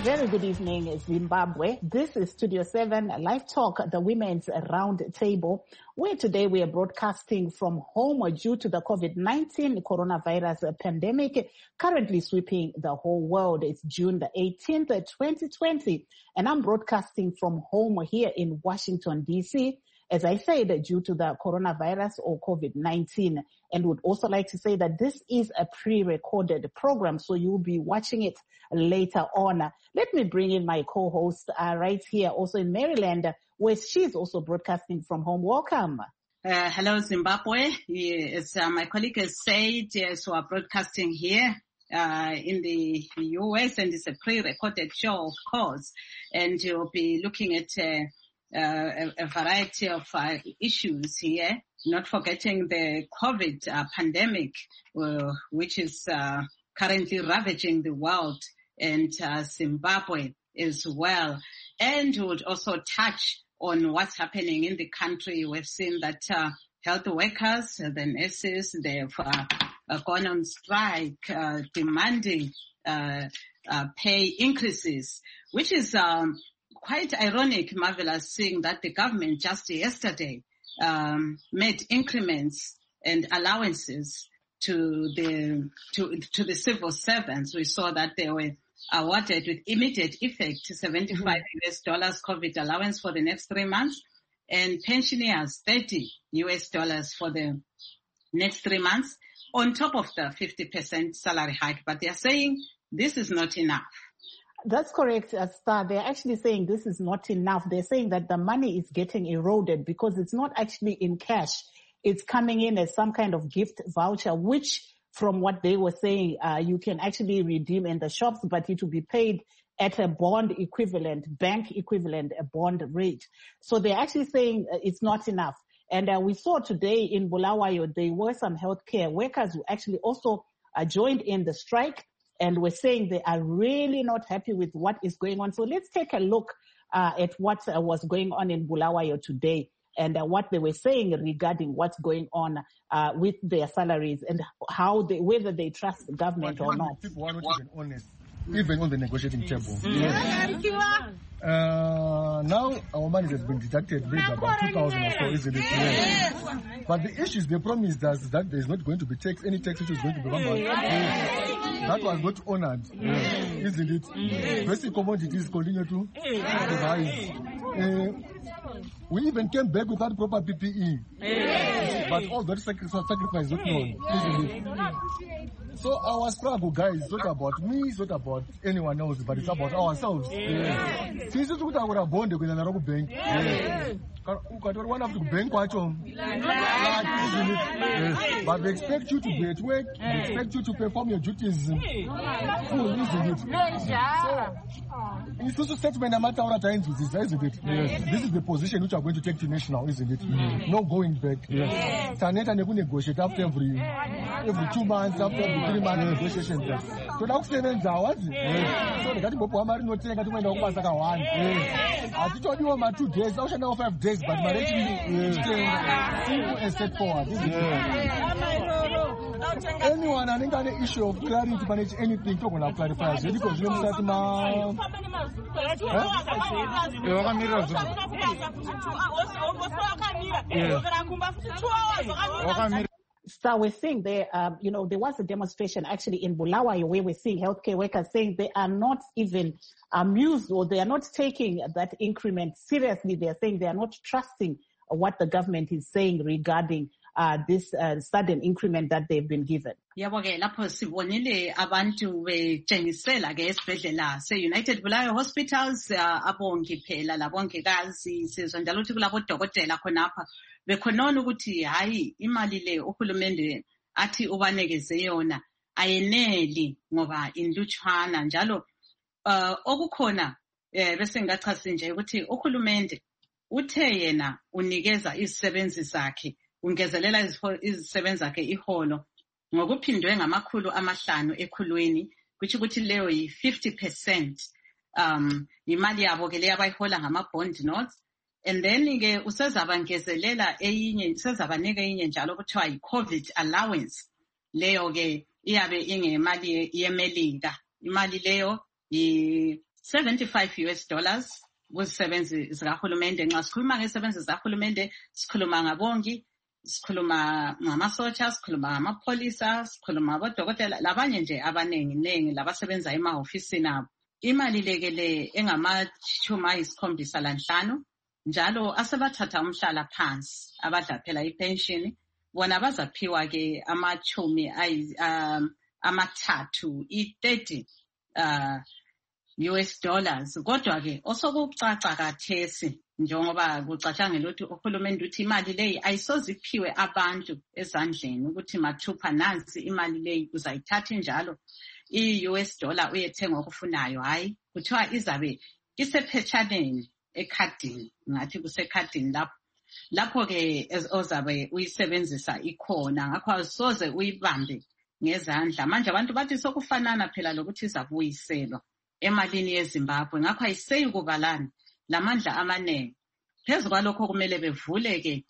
very good evening, Zimbabwe. This is Studio 7 Live Talk, the Women's Round Table, where today we are broadcasting from home due to the COVID-19 coronavirus pandemic currently sweeping the whole world. It's June the 18th, 2020, and I'm broadcasting from home here in Washington, D.C., as I said, due to the coronavirus or COVID-19. And would also like to say that this is a pre-recorded program, so you'll be watching it later on. Let me bring in my co-host right here, also in Maryland, where she's also broadcasting from home. Welcome. Hello, Zimbabwe. As my colleague has said, so we're broadcasting here in the U.S., and it's a pre-recorded show, of course, and you'll be looking at a variety of issues here, not forgetting the COVID pandemic, which is currently ravaging the world, and Zimbabwe as well. And we would also touch on what's happening in the country. We've seen that health workers, the nurses, they've gone on strike, demanding pay increases, which is quite ironic, Marvelous, seeing that the government just yesterday made increments and allowances to the civil servants. We saw that they were awarded with immediate effect $75 COVID allowance for the next 3 months, and pensioners $30 for the next 3 months, on top of the 50% salary hike. But they are saying this is not enough. That's correct, Star. They're actually saying this is not enough. They're saying that the money is getting eroded because it's not actually in cash. It's coming in as some kind of gift voucher, which from what they were saying, you can actually redeem in the shops, but it will be paid at a bond equivalent, bank equivalent, a bond rate. So they're actually saying it's not enough. And we saw today in Bulawayo, there were some healthcare workers who actually also joined in the strike, and we're saying they are really not happy with what is going on. So let's take a look at what was going on in Bulawayo today, and what they were saying regarding what's going on with their salaries and how whether they trust the government or not. People are not even honest, even on the negotiating table. Now our money has been deducted maybe about 2,000 or so, isn't it? Yes. But the issue is they promised us that there is not going to be any tax which is going to be remembered. That was not honored, isn't it? Basic commodities continue to rise. We even came back without proper PPE. But all that sacrifice is not known, isn't it? So our struggle, guys, is not about me, it's not about anyone else, but it's about ourselves. Since it's what our bond with another bank. One have to bank but they expect you to be at work, they expect you to perform your duties full, isn't it? So it's also statement a matter of time to this, isn't it? This is the position which are going to take to national, isn't it? No going back. Taneta never negotiate after every 2 months, after every 3 months negotiation. So now what? So the Gatibo Amari no take at when the Opasaka one. I told you about 2 days, I should now 5 days, but my simple and straightforward. Anyone and any issue of clarity to manage anything, talk on our clarifiers. Because you So we're seeing there, there was a demonstration actually in Bulawayo where we're seeing healthcare workers saying they are not even amused, or they are not taking that increment seriously. They're saying they are not trusting what the government is saying regarding this sudden increment that they've been given. Yabo ke lapho sibonile abantu betshengisela ke esibhedlela se-United Bulawayo Hospitals, abongi phela labongikazi, sizwa njalo ukuthi kulabodokotela khonapha bekhonona ukuthi hayi imali le uhulumende athi ubanekeze yona ayeneli ngoba inlutshwana njalo okukhona bese ngachasi nje ukuthi uhulumende uthe yena unikeza izisebenzi zakhe, ungezelela izisebenzi zakhe iholo ngokuphindwe ngamakhulu amahlanu ekhulwini, kuthi ukuthi leyo yi-50% imali yabo ke leyo abayihola ngama-bond notes. And then ke usezabangezelela eyinye, usezabanika eyinye njalo kuthiwa yi-COVID allowance. Leyo ke iyabe ingemali yemelika. Imali leyo $75 kuzisebenzi zikahulumende. Nxa sikhuluma ngezisebenzi zikahulumende, sikhuluma ngabongi, sikhuluma ngamasotsha, sikhuluma ngamapholisa, sikhuluma ngabodokotela, labanye nje abanengi labasebenza emahofisini abo. Imali lekele engama-75 njalo asebathatha umhlala phansi abadla phela ipension, bona bazaphiwa ke $30 US dollars. Kodwa ke osokucaca kathesi njengoba kucatshangela ukuthi uhulumende uthi imali leyi ayisoziphiwe abantu ezandleni ukuthi mathupha nansi imali leyi uzayithatha njalo i-US dollar uyethenga okufunayo. Hayi, kuthiwa izabe isephetshaneni ekhadini, ngathi kusekhadini lapho ke ozabe uyisebenzisa ikhona. Ngakho asoze uyibambe ngezandla. Manje abantu bathi sokufanana phela lokuthi izabuyiselwa emalini yeZimbabwe. Ngakho ayiseyi kubalani lamandla amanengi. Phezu kwalokho kumele bevule ke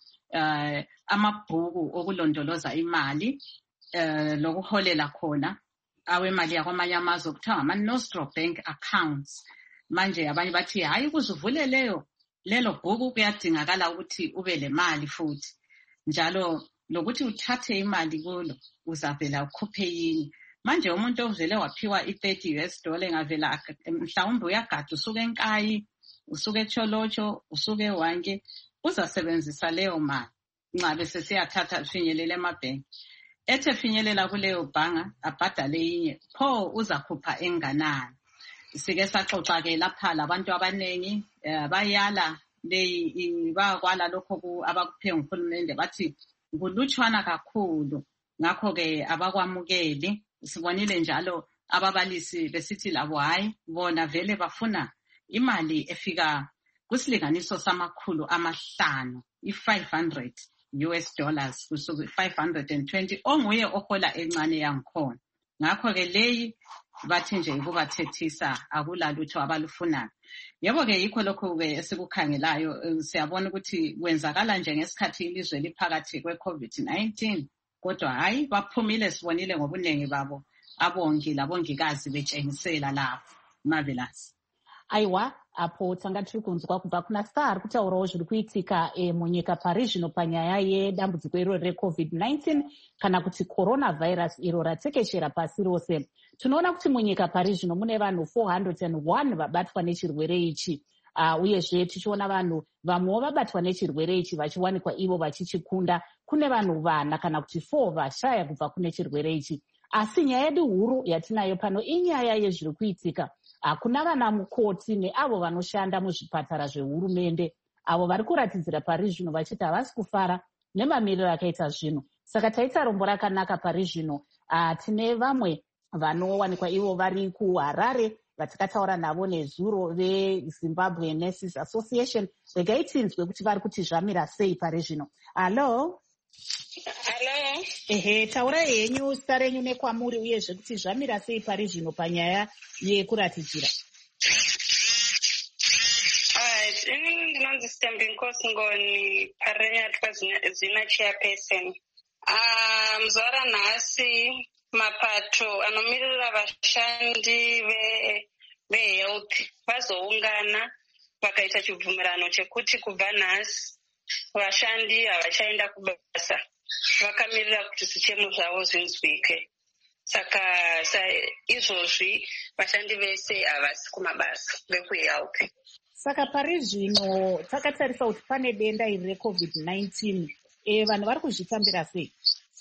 amabhuku okulondoloza imali lokuholela khona awemali yakwamanye amazwe kuthiwa ngama-Nostro Bank accounts. Manje abanye bathi hayi ukuzuvule lelo bhuku kuyadingakala ukuthi ube le mali futhi njalo lokuthi uthathe imali kulo uzavela ukhuphe yini. Manje umuntu ovele waphiwa $30 engavela mhlawumbe uyagada usuke eNkayi, usuke eCholotsho, usuke eWanke, uzasebenzisa leyo mali nxa bese siyathatha finyelele emabhenki. Ethe finyelela kuleyo bhanga abhadale inye, pho uzakhupha enganani. Sike saxoxa ke lapha labantu abanengi bayala leyi bakwala lokho abakuphe nguhulumende bathi kulutshwana kakhulu. Ngakho ke abakwamukeli. Sibonile njalo ababalisi besithi labo hayi bona vele bafuna imali efika kusilinganiso $500, i-$500 US dollars kusuka 520 onguye ohola encane yangikhona. Ngakho ke leyi bathi nje ukubathethisa akulalutho abalufunayo. Yebo ke yikho lokho ke esikukhangelayo. Siyabona ukuthi kwenzakala nje ngesikhathi ilizwe liphakathi kwe-COVID-19. Kodwa hayi baphumile, sibonile ngobunengi babo abongi labongikazi betshengisela lapho Marvelous. Aiwa, apo tanga tiri kunzwa kubva kuna Star kutaurawo zviri kuitika munyika pari zvino panyaya yedambudziko iro re-COVID-19 kana kuti coronavirus iro ratekeshera pasi rose. Tinoona kuti munyika pari zvino mune vanhu 401 vabatwa nechirwere ichi. Uyezve tichiona vanhu vamwewo vabatwa nechirwere ichi vachiwanikwa ivo vachichikunda. Kune vanhu 4 kana kuti 4 vashaya kubva kune chirwere ichi. Asi nyaya yedu huru yatinayo pano inyaya yezviri kuitika. Hakuna vana mukoti neavo vanoshanda muzvipatara zvehurumende avo vari kuratidzira pari zvino vachiti havasi kufara nemamiriro akaita zvino. Saka taita rombo rakanaka pari zvino. Tine vamwe vanowanikwa ivo vari kuHarare vatakataura navo nezuro veZimbabwe Nurses Association. Regai tinzwe kuti vari kuti zvamira sei pari zvino. Hello. Hello. Taura henyu zita renyu nekwamuri uyezve kuti zvamira sei pari zvino panyaya yekuratidzira. Inini ndinonzi Stembing Nkosingoni parenyatwa zina chairperson. Zuva ranhasi mapato anomirira vashandi vehealth vazoungana vakaita chibvumirano chekuti kubva nhasi vashandi havachaenda kubasa. Vakamirira kuti zvichemo zvavo zvinzwike. Saka izvozvi vashandi vese havasi kumabasa vekuhealth. Saka pari zvino takatarisa kuti pane denda iri reCovid-19. Vanhu vari kuzvitambira sei?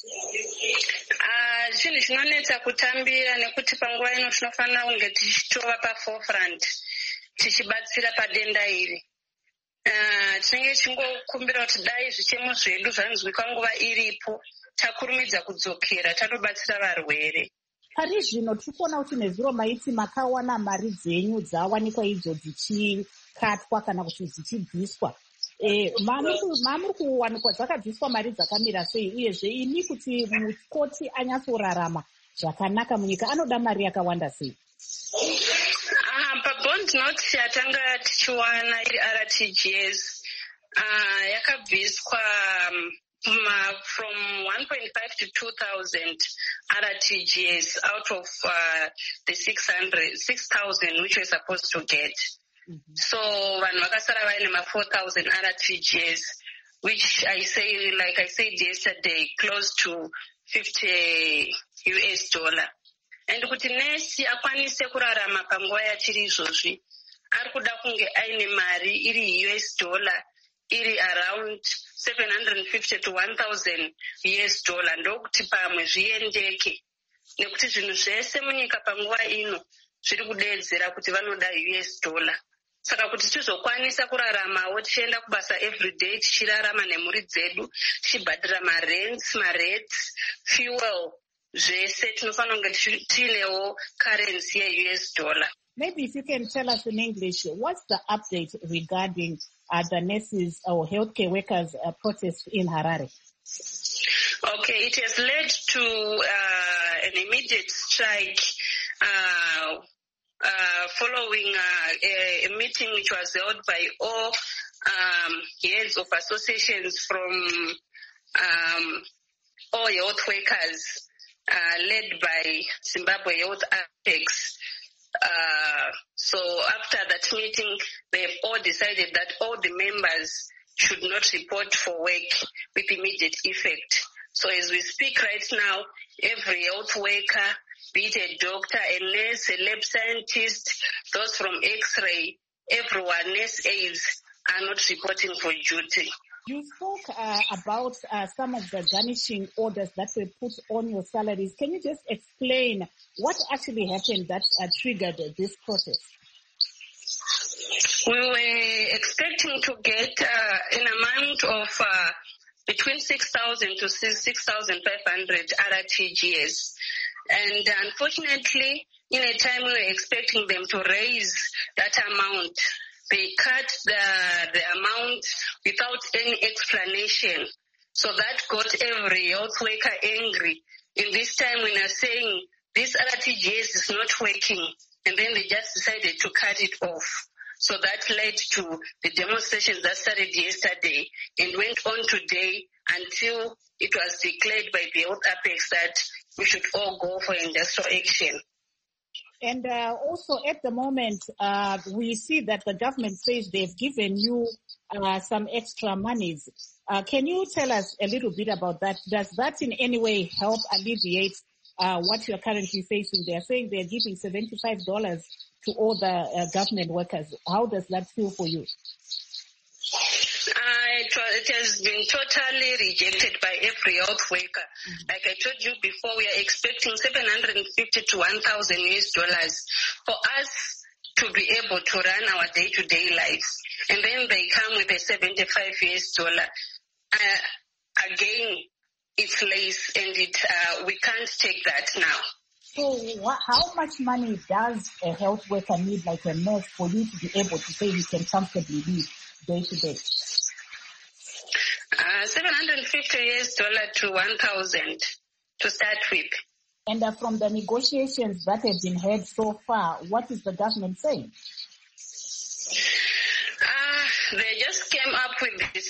Chinhu chinonetsa kutambira nekuti panguva ino tinofanira kunge tichitova paforefront tichibatsira padenda iri. Tinenge chingokumbira kuti dai zvichemo zvedu zvanzwika nguva iripo takurumidza kudzokera tanobatsira varwere. Pari zvino tiri kuona kuti nezuro maiti makawana mari dzenyu dzawanikwa idzo dzichikatwa kana kuti dzichibviswa. Mamuri kuwanikwa dzakabviswa mari dzakamira sei uyezve ini kuti mukoti anyatsorarama zvakanaka munyika anoda mari yakawanda sei? Pabond note yatanga tichiwana iri RTGS yakabviswa from 1.5 to 2,000 RTGS out of the 6,000 which we're supposed to get. Mm-hmm. So vanhu vakasara vaine 4,000 RTGS, which I said yesterday, close to $50. And kuti nesi akwanise kurarama panguva yachiri izvozvi, ari kuda kunge aine mari iri $, iri around 750 to 1,000 $, ndokuti pamwe zviendeke. Nekuti zvinhu zvese munyika panguva ino zviri kudeedzera kuti vanoda $. Saka kuti tizokwanisa kuraramawo tichienda kubasa everyday, tichirarama nemhuri dzedu, tichibhadhira marents, fuel, zvese tinofanira kunge tiinewo currency ye$. Maybe if you can tell us in English, what's the update regarding the nurses or healthcare workers protest in Harare? Okay, it has led to an immediate strike following a meeting which was held by all heads of associations from all health workers led by Zimbabwe Health Apex. So after that meeting, they've all decided that all the members should not report for work with immediate effect. So as we speak right now, every health worker, be it a doctor, a nurse, a lab scientist, those from X-ray, everyone, nurse aides, are not reporting for duty. You spoke about some of the garnishing orders that were put on your salaries. Can you just explain what actually happened that triggered this protest? We were expecting to get an amount of between 6,000 to 6,500 RTGS. And unfortunately, in a time we were expecting them to raise that amount, they cut the amount without any explanation. So that got every health worker angry. In this time when they're saying this RTGS is not working, and then they just decided to cut it off. So that led to the demonstrations that started yesterday and went on today until it was declared by the Health Apex that we should all go for industrial action. And also at the moment, we see that the government says they've given you some extra monies. Can you tell us a little bit about that? Does that in any way help alleviate what you're currently facing? They're saying they're giving $75 to all the government workers. How does that feel for you? It has been totally rejected by every health worker. Like I told you before, we are expecting $750 to $1,000 for us to be able to run our day-to-day lives. And then they come with a $75. Again, it's less, and we can't take that now. So how much money does a health worker need, like a nurse, for you to be able to say you can comfortably live day to day? $750 to $1,000 to start with. And from the negotiations that have been had so far, what is the government saying? They just came up with the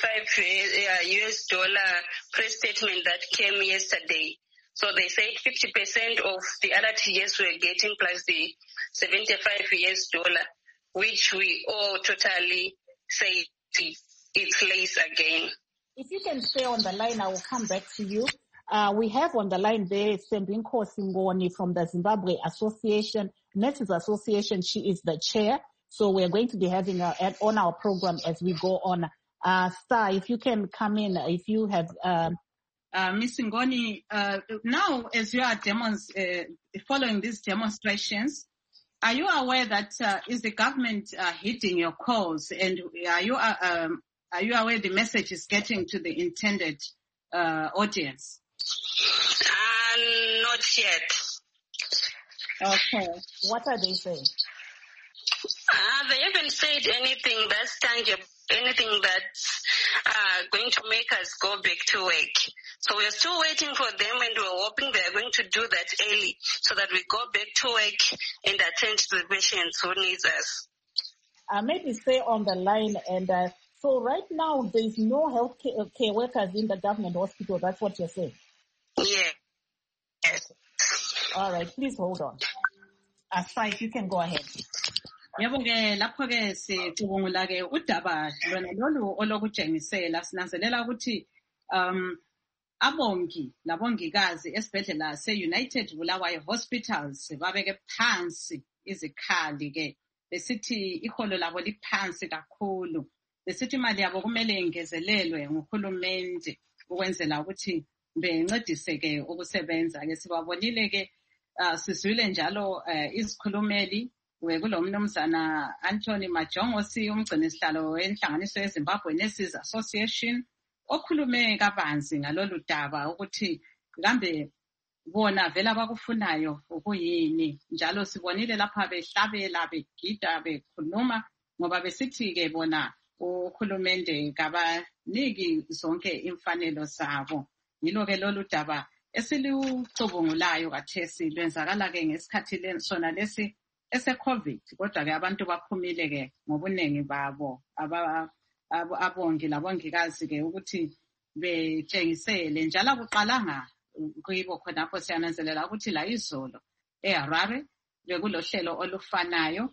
$75 press statement that came yesterday. So they said 50% of the RTGS we're getting plus the $75, which we all totally say it's less again. If you can stay on the line, I will come back to you. We have on the line there Sembinko Singoni from the Zimbabwe Nurses Association. She is the chair. So we're going to be having her on our program as we go on. Star, if you can come in, if you have... Ms. Ngoni, now as you are following these demonstrations, are you aware that is the government hitting your calls, and are you aware the message is getting to the intended audience? Not yet. Okay. What are they saying? They haven't said anything that's tangible, anything that's going to make us go back to work. So we're still waiting for them, and we're hoping they're going to do that early so that we go back to work and attend to the patients who needs us. Maybe stay on the line and So right now, there is no health care workers in the government hospital. That's what you're saying? Yes. All right, please hold on. Aside, you can go ahead. Yebo-ke lapho-ke sicubungula-ke udaba lona lolu olokutshengisela sinanzelela ukuthi abongi labongikazi esibhedlela se-United Bulawayo Hospitals babeke phansi izikhali-ke besithi iholo labo liphansi kakhulu besithi imali yabo kumele ingezelelwe nguhulumende ukwenzela ukuthi bencedise-ke ukusebenza-ke sibabonile-ke sizwile njalo izikhulumeli kulo mnumzana Anthony Majongosi umgcini sihlalo wenhlanganiso yeZimbabwe Nurses Association okhulume kabanzi ngalolu daba ukuthi kambe bona vela bakufunayo ukuyini njalo sibonile lapha behlabela begida bekhuluma ngoba besithi-ke bona ukhulumende kabaniki zonke imfanelo zabo yilo-ke lolu daba esilucubungulayo kathesi lwenzakala-ke ngesikhathi sona lesi ese-COVID kodwa-ke abantu baphumile-ke ngobuningi babo abongi labongikazi-ke ukuthi betshengisele njalo akuqalanga kuyibo khonapho siyananzelela ukuthi la izolo eHarare bekulohlelo olufanayo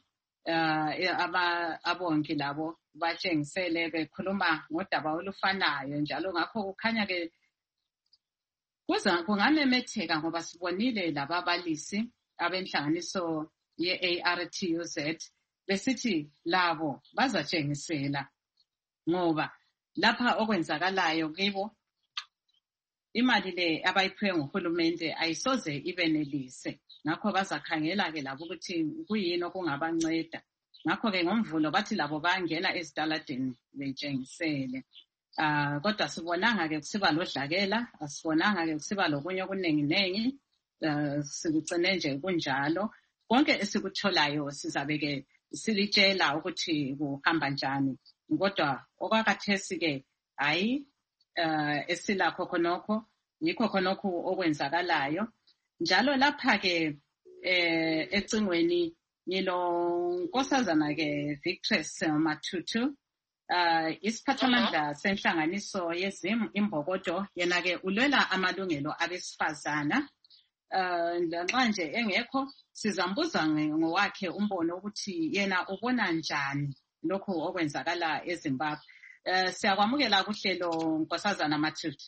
abongi labo batshengisele bekhuluma ngodaba olufanayo njalo ngakho kukhanya-ke kungamemetheka ngoba sibonile lababalisi abenhlanganiso ye-ARTUZ besithi labo bazatshengisela ngoba lapha okwenzakalayo kibo imali le abayiphiwe nguhulumende ayisoze ibenelise ngakho bazakhangela-ke labo ukuthi kuyini okungabanceda ngakho-ke ngomvulo bathi labo bangena ezitaladeni betshengisele kodwa sibonanga-ke kusiba lodlakela asibonanga-ke kusiba lokunye okuningi sikugcine nje kunjalo konke esikutholayo sizabe-ke silitshela ukuthi kuhamba njani kodwa okwakathesi-ke hayi esilakho khonokho yikho khonokho okwenzakalayo njalo lapha-ke ecingweni ngilo nkosazana-ke Victress Matutu isiphathamandla senhlanganiso yezim imbokodo yena-ke ulwela amalungelo abesifazana lanxa nje engekho sizambuza ngowakhe umbono ukuthi yena ubona njani lokhu okwenzakala eZimbabwe siyakwamukela kuhlelo nkosazana Matutu.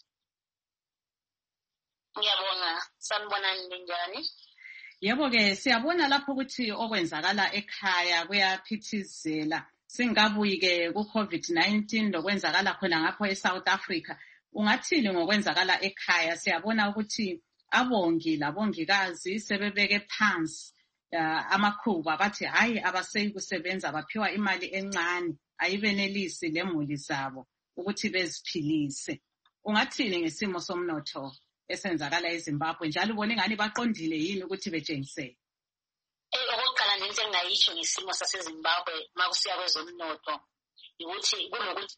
Ngiyabonga sanibonani njani? Yebo-ke siyabona lapho ukuthi okwenzakala ekhaya kuyaphithizela singabuyi-ke ku-COVID-19 lokwenzakala khona ngapho eSouth Africa ungathini ngokwenzakala ekhaya siyabona ukuthi abongi labongikazi sebebeke phansi amakhuba bathi hayi abaseyi kusebenza baphiwa imali encane ayibenelisi lemuli zabo ukuthi beziphilise ungathini ngesimo somnotho esenzakala eZimbabwe njalo ubone ngani baqondile yini ukuthi betshengise okokuqala nje into engayisho ngesimo saseZimbabwe makusiya kwezomnotho ukuthi kunokuthi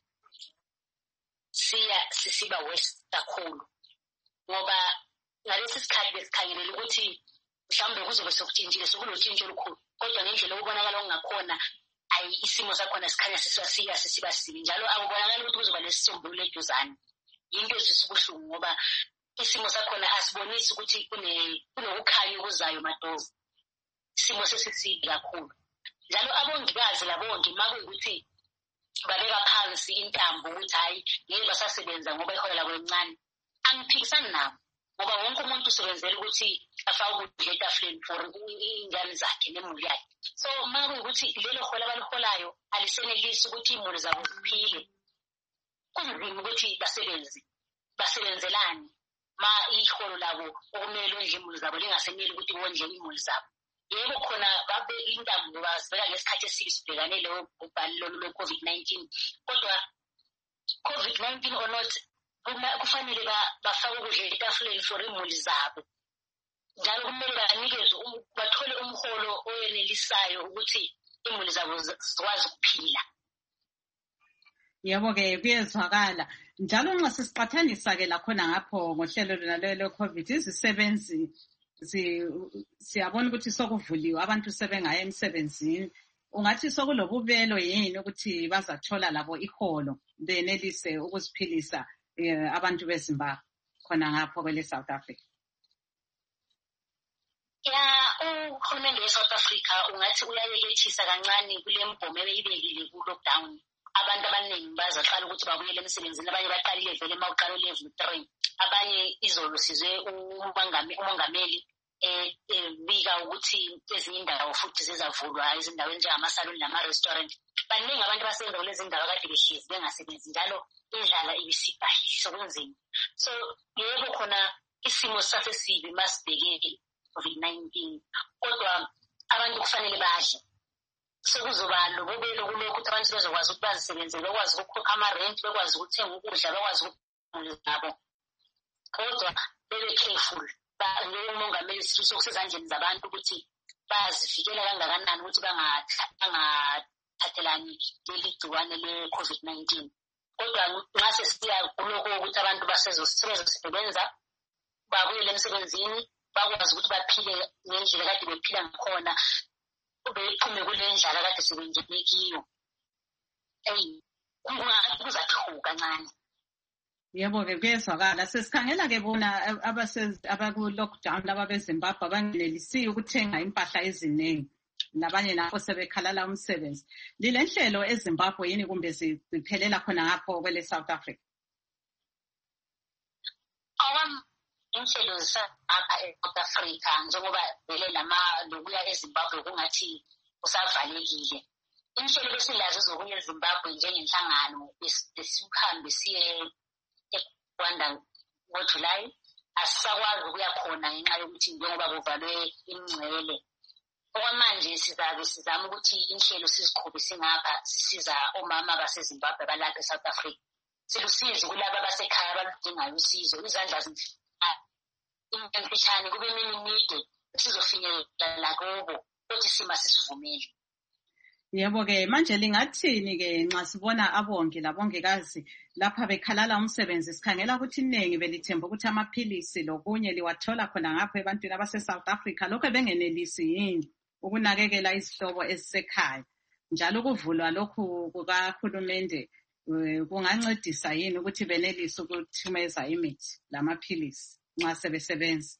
sisiba worse kakhulu ngoba ngalesi sikhathi besikhangelela ukuthi mhlawumbe kuzobe sokutshintshile sokunotshintsho olukhulu kodwa ngendlela okubonakala okungakhona isimo sakhona sikhanya sisiba sibi njalo akubonakali ukuthi kuzoba lesisombululo eduzane yinto ezisubuhlungu ngoba isimo sakhona asibonisi ukuthi kunokukhanya okuzayo madovu isimo sesisibi kakhulu njalo abongikazi labongi makuyukuthi babeka phansi intambo ukuthi hayi ngeke basasebenza ngoba ihola labo encane angiphikisani nabo ngoba wonke umuntu usebenzela ukuthi afake ukudla etafuleni for ingane zakhe nemuli yakhe so makuyukuthi lelo hola abaliholayo alisenelisi ukuthi imuli zabo ziphile kunzima ukuthi basebenzelani ma iholo labo okumele ondle imuli zabo lingaseneli ukuthi bondle imuli zabo yebo khona babeka intambo bazibeka ngesikhathi esibi sibhekane lobhubhane lo-COVID-19 kodwa COVID-19 or not kufanele bafake ukudla etafuleni for imuli zabo njalo kumele banikezwe bathole umholo oyenelisayo ukuthi imuli zabo zikwazi ukuphila. Yebo-ke kuyezwakala njalo nxa sisiqathanisa-ke lakhona ngapho ngohlelo lona COVID izisebenzi siyabona ukuthi sokuvuliwe abantu sebengaya emsebenzini ungathi sokulobubelo yini ukuthi bazathola labo iholo benelise ukuziphilisa abantu beZimbabwe khona ngapho kwele South Africa? Uhulumende we-South Africa ungathi uyayekethisa kancane kule mgomo ebeyibekile ku-lockdown. Abantu abaningi bazaqala ukuthi babuyele emsebenzini, abanye baqalile vele mawuqala level 3, abanye izolo sizwe umongameli bika ukuthi ezinye indawo futhi zizavulwa, izindawo njengamasaluni nama-restaurant. Baningi abantu basebenza kulezi ndawo kade behlezi bengasebenzi, njalo indlala ibisibhahile sokunzima. So yebo khona isimo sasesibi masibheke COVID-19, kodwa abantu kufanele badle. Sekuzoba lobubelo kulokhu ukuthi abantu bezokwazi ukuthi bazisebenzele, bekwazi ukukhokha ama-rent, bekwazi ukuthenga ukudla, bekwazi ukuphumula nabo. Kodwa bebe careful. Umongameli sithi sokusezandleni zabantu ukuthi bazivikela kangakanani ukuthi bangathathelani leli gciwane le-COVID-19. Kodwa nxa sesiya kulokho ukuthi abantu sebezosebenza, babuyele emsebenzini, bakwazi ukuthi baphile ngendlela kade bephila ngakhona, bephume kule ndlala kade sebengene kiyo. Kuzathuka kancane. Yebo-ke kuyezwakala. Sesikhangela-ke bona abaku-lockdown laba beZimbabwe abangenelisiyo ukuthenga impahla eziningi, nabanye nabo sebekhalala umsebenzi. Lile nhlelo eZimbabwe yini kumbe ziphelela khona ngapho kwele South Africa? Inhlelo zisapha e-South Africa njengoba vele lokuya eZimbabwe kungathi kusavalekile. Inhlelo besilazo zokuya eZimbabwe njengenhlangano besihambe siye eRwanda ngoJulayi, asisakwazi ukuya khona ngenxa yokuthi njengoba kuvalwe imingcele. Okwamanje sizama ukuthi inhlelo siziqhube singapha sisiza omama baseZimbabwe balapha eSouth Africa. Silusizi kulabo abasekhaya abaludingayo usizo, izandla imfishane kube mide sizofinyelela kubo, ukuthi sima sisivumele. Yebo-ke manje lingathini-ke nxa sibona abongi labongikazi lapha bekhalala umsebenzi? Sikhangela ukuthi iningi belithemba ukuthi amaphilisi lokunye liwathola khona ngapho ebantwini abase-South Africa, lokho bengenelisi yini ukunakekela izihlobo ezisekhaya? Njalo ukuvulwa lokhu kukahulumende kungancedisa yini ukuthi benelise ukuthumeza imithi lamaphilisi nxa sebesebenza?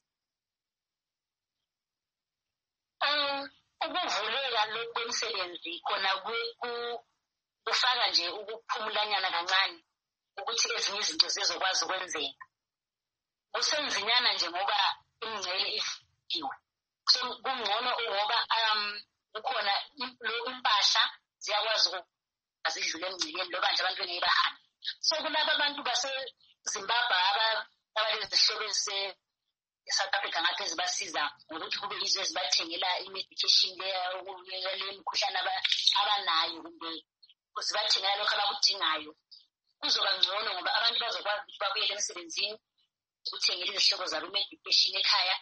Ukuvuleka lokhu kwemisebenzi khona kufaka nje ukuphumulanyana kancane ukuthi ezinye izinto zizokwazi ukwenzeka. Kusenzinyana nje ngoba imingcele ifiwe. So kungcono ngoba kukhona impahla ziyakwazi ukuzidlula emingceleni loba nje abantu bengeke bahambe. So kulaba abantu baseZimbabwe abalezihlobo South Africa ngathi zibasiza ngokuthi kube yizo ezibathengela i-medication le mikhuhlane abanayo, kumbe zibathengela lokho abakudingayo. Kuzoba ngcono ngoba abantu bazokwazi ukuthi babuyele emsebenzini ukuthengela izihlobo zabo i-medication ekhaya.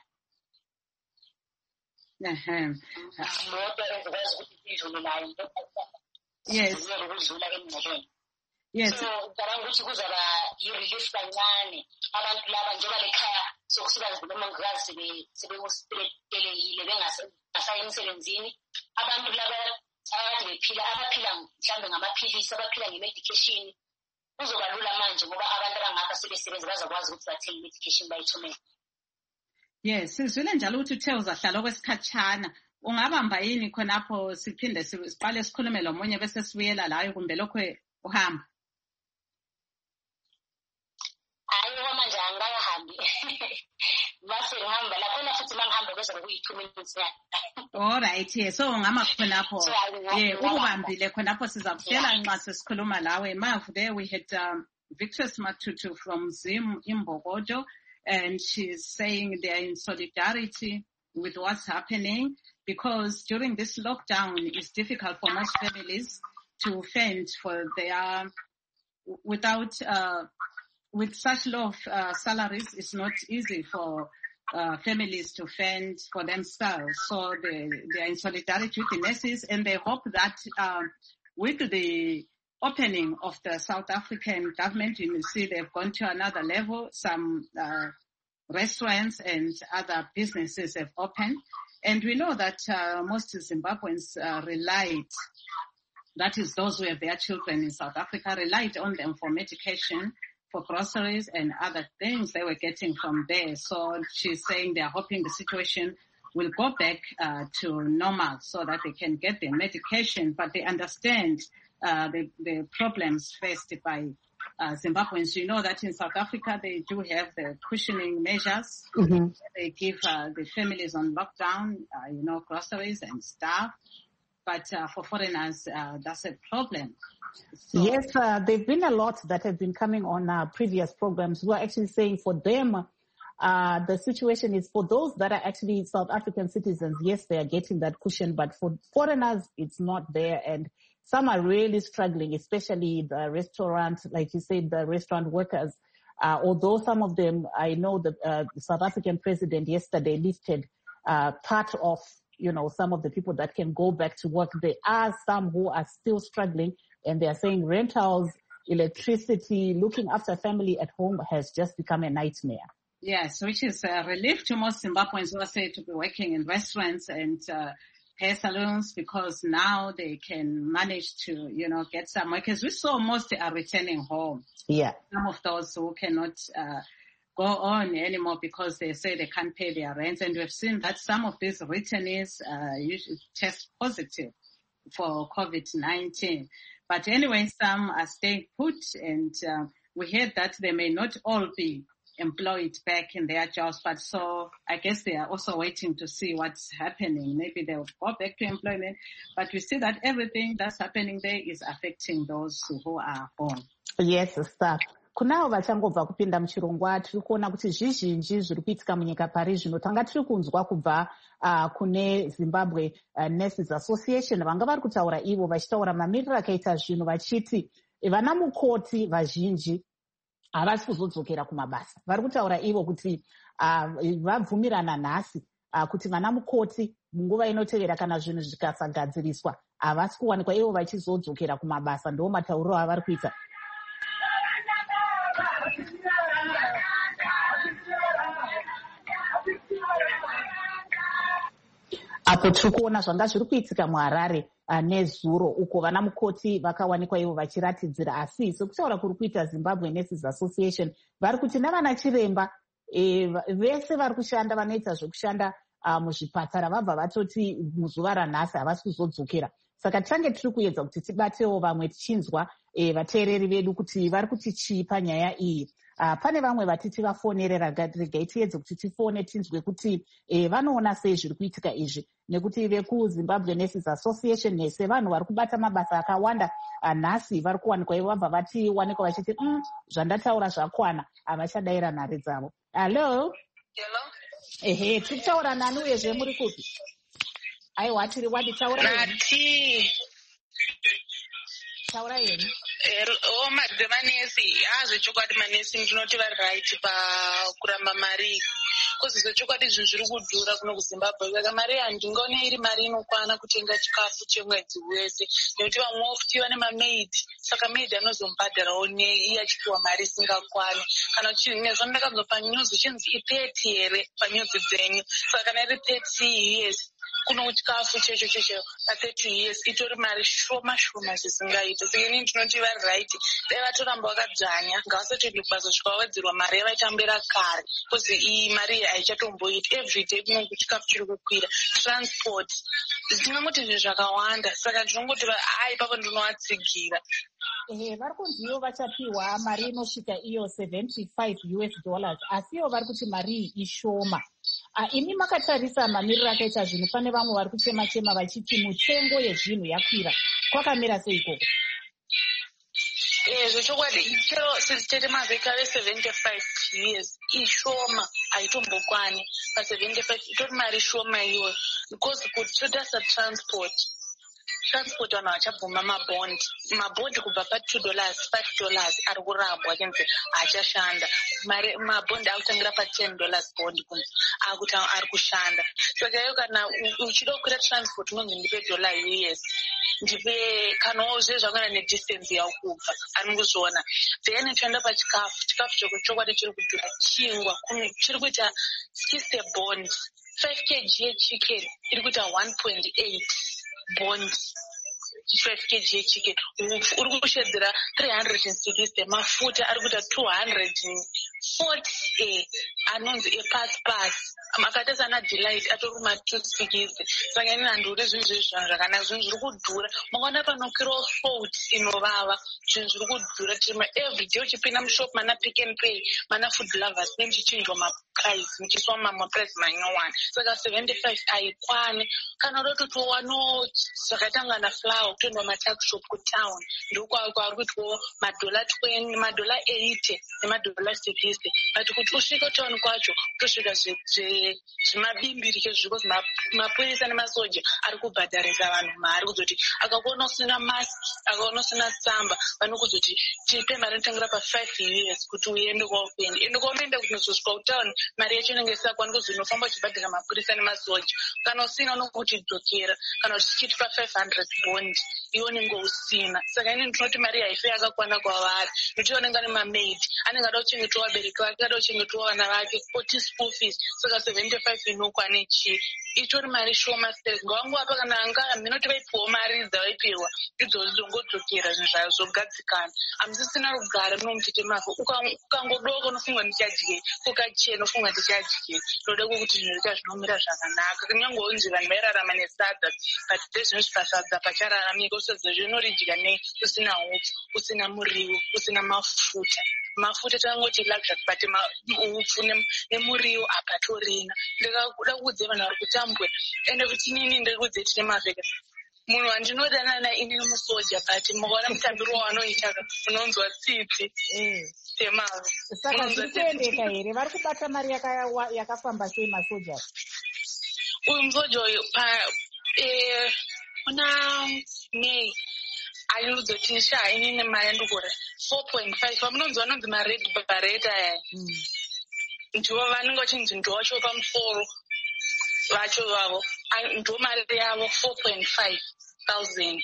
Moto ezikwazi ukuthi idlule nayo. Yes. Ukudlula emngceleni. Yes. So ngicabanga ukuthi kuzaba i-relief kancane abantu laba njengoba lekhaya sokusebenza nomongikazi sebekutelekile bengasayi emsebenzini. Abantu laba abaphila mhlawumbe ngamaphilisi, abaphila nge-medication, kuzoba lula manje ngoba abantu abangapha sebesebenza bazakwazi ukuthi bathenge i-medication bayithumele. Yes, sizwile njalo ukuthi uthe uzahlala okwesikhatshana. Ungabamba yini khonapho siphinde siqale sikhulume lomunye bese sibuyela layo kumbe lokho uhamba? Hayi manje angikahambi. Mase ngihamba lapho futhi mangihamba bese kuyi2 minutes ya. All right, yes. So ngama khonapho. Ukubambile khonapho sizakutshela nxa sesikhuluma lawe. Mavu, there we had Victress Matutu from Zim in Bogodo, and she's saying they are in solidarity with what's happening because during this lockdown it's difficult for most families to fend for their with such low salaries. It's not easy for families to fend for themselves. So they are in solidarity with the nurses, and they hope that with the opening of the South African government, you see they've gone to another level. Some restaurants and other businesses have opened, And we know that most Zimbabweans relied, that is those who have their children in South Africa, relied on them for medication, for groceries and other things they were getting from there. So she's saying they're hoping the situation will go back to normal so that they can get their medication, but they understand the problems faced by Zimbabweans. You know that in South Africa they do have the cushioning measures. Mm-hmm. They give the families on lockdown, groceries and stuff. But for foreigners, that's a problem. So, yes, there've been a lot that have been coming on previous programs who are actually saying for them, the situation is for those that are actually South African citizens, yes, they are getting that cushion, but for foreigners, it's not there. And some are really struggling, especially the restaurant, like you said, the restaurant workers. Although some of them, I know the South African president yesterday lifted part of, some of the people that can go back to work. There are some who are still struggling, and they are saying rentals, electricity, looking after family at home has just become a nightmare. Yes, which is a relief to most Zimbabweans who are said to be working in restaurants and hair salons, because now they can manage to, get some workers. We saw most are returning home. Yeah. Some of those who cannot go on anymore because they say they can't pay their rent. And we've seen that some of these returnees usually test positive for COVID-19. But anyway, some are staying put, and we heard that they may not all be employed back in their jobs, but so I guess they are also waiting to see what's happening. Maybe they'll go back to employment, but we see that everything that's happening there is affecting those who are home. Yes, sir. Kunao vachangobva kupinda muchirongwa tiri kuona kuti zvizhinji zviri kuitika munyika pari zvino. Tanga tiri kunzwa kubva kune Zimbabwe Nurses Association vanga vari kutaura ivo vachitaura mamiriro akaita zvinhu vachiti vana mukoti vazhinji havasi kuzodzokera kumabasa. Vari kutaura ivo kuti vabvumirana nhasi kuti vana mukoti munguva inotevera kana zvinhu zvikasagadziriswa havasi kuwanikwa ivo vachizodzokera kumabasa. Ndo matauriro avari kuita. Apo tiri kuona zvanga zviri kuitika muHarare nezuro uko vana mukoti vakawanikwa ivo vachiratidzira, asi sekutaura kuri kuita Zimbabwe Nurses Association vari kuti navana chiremba vese vari kushanda vanoita zvokushanda muzvipatara vabva vatoti muzuva ranhasi havasi kuzodzokera. Saka tichange tiri kuedza kuti tibatewo vamwe tichinzwa vateereri vedu kuti vari kuti chii panyaya iyi. Pane vamwe vatiti vafonerera, regai tiedze kuti tifone tinzwe kuti vanoona sei zviri kuitika izvi, nekuti vekuZimbabwe Nurses Association nese vanhu vari kubata mabasa akawanda nhasi vari kuwanikwa ivo vabva vatiwanikwa vachiti zvandataura zvakwana, havachadayira nhare dzavo. Hello? Ehe, tiri kutaura nani uyezve muri kupi? Aiwa, tiri wadi taura yeni. Taura yeni. Madhemanesi zvechokwadi manesi ndinoti vari right pakuramba mari kozi zvechokwadi zvinhu zviri kudhura kuno kuZimbabwe. Saka mari handingaone iri mari inokwana kutenga chikafu chemwedzi wese, nekuti vamwe futi vane mamaid, saka maid anozomubhadharawo iye achipiwa mari isingakwani. Kana nezvandakabva panyuzi chinzi i30 here panyuzi dzenyu, saka kana iri 30 years kuno chikafu checho pa30 years itori mari shoma zvisingaita. Saka ini ndinoti vari right, dai vatoramba vakadzanya, ngavasatoende kubasa zvikawedzerwa mari yavaitambira kare, kozi iyi mari haichatomboiti. Everyday kuno chikafu chiri kukwira, transport, ndinongoti zvinhu zvakawanda. Saka ndinongoti ipapo ndinovatsigira. Vari kunzi ivo vachapiwa mari inosvika iyo $75, asi ivo vari kuti mari iyi ishoma. Imi makatarisa mamiriro akaita zvinhu, pane vamwe vari kuchema vachiti mutengo yezvinhu yakwira. Kwakamira sei ikoko? Zvechokwadi chero sitete mavhiki ave 75 years ishoma, haitombokwani. Pa75 itori mari shoma iyoyo, because kuti totasa transport vanhu vachabvuma mabhondi kubva pa$2 $5 ari kurambwa kenzi haachashanda. Mabhondi akutangira pa$10 bondi kunzi akuti ari kushanda. Saka iyo kana uchida kukwira transport unonzi ndipe $US, ndipe kanawo zve zvakana nedistance yaukubva ari kuzviona. Then toenda pachikafu chokwadi chiri kudhura chingwa, chiri kuita 60 bond 5 kg yechicken iri kuita 1.8 bond. 5 kg yechicken uri kushedzera 360, mafuta ari kuita 240 anonzi epasi akati sana delight atori kuma 260. Saka ini handuri zvinhu zvezvizvanhu zvakanaka, zvinhu zviri kudhura. Makaona panokwirawo salt inovava, zvinhu zviri kudhura. Tima everyday uchipinda mushop mana Pick n Pay, mana Food Lovers muchichinjwa maprice, muchiiswa maprice manyowani. Saka 75 haikwani. Kana rototowana zvakaitangana flour kutoenda matuckshop kutown, ndiko kwari kuitwawo $20, $80 $60. But kuti usvike kutown kwacho kutosvika zvimabimbirike zvikuzi mapurisa nemasoja ari kubhadharisa vanhu mari kuzoti akakuona usina mask, akaona usina tsamba, vanokuzoti tipe mari inotangira pa5 years kuti uende kwaupende. Ende kwaunoenda kunozosvika kutown mari yacho inenge isakwana kuzi unofamba uchibhadhara mapurisa nemasoja. Kana usina unokutidzokera, kana uchichiti pa500 bond iwe unenge usina. Saka ini ndinoti mari haife yakakwana kwavari, nokuti vanenge ane mamaid anenge ada kuchengetwa vabereki vake, ada kuchengetwa vana vake, 40 school fees. Saka 75 inokwane chii? Itori mari shoma sei. Ngavanguvapa kana anga minoti vaipiwa mari dzavaipiwa idzodzo ngodzokera zvinhu zvayo zvogadzikana. Hamusisina rugare munomutete mavhu. Ukangodoka unofunga ndichadyei, kukachena unofunga ndichadyei. Ndoda kuti zvinhu zvika zvinomira zvakanaka. Kunyange unzi vanhu vairarama nesadza, but ndezvinosvika sadza pachararamika, usadza zvinoridya usina hupfu, usina muriwo, usina mafuta. Mafuta tangoti luxury, but upfu nemuriwo hapatorina. Ndakakuda kuudza vanhu vari kutambura, ende kuti inini ndiri kudze tine mavheka. Munhu wandinodanana inini musoja, but mukaona mutambiro wanoita unonzwa tsitsi temavo. Saka zviri kuendeka here? Vari kubata mari yakafamba sei masoja? Uyu musoja uyu kuna May ayudzoti sha inini mari yandikura 4.5. Vamunonzi vanonzi mared barret aya, ndivo vanenge vachinzi ndovacho pamusoro vacho vavo, ndo mari yavo 4.5,000.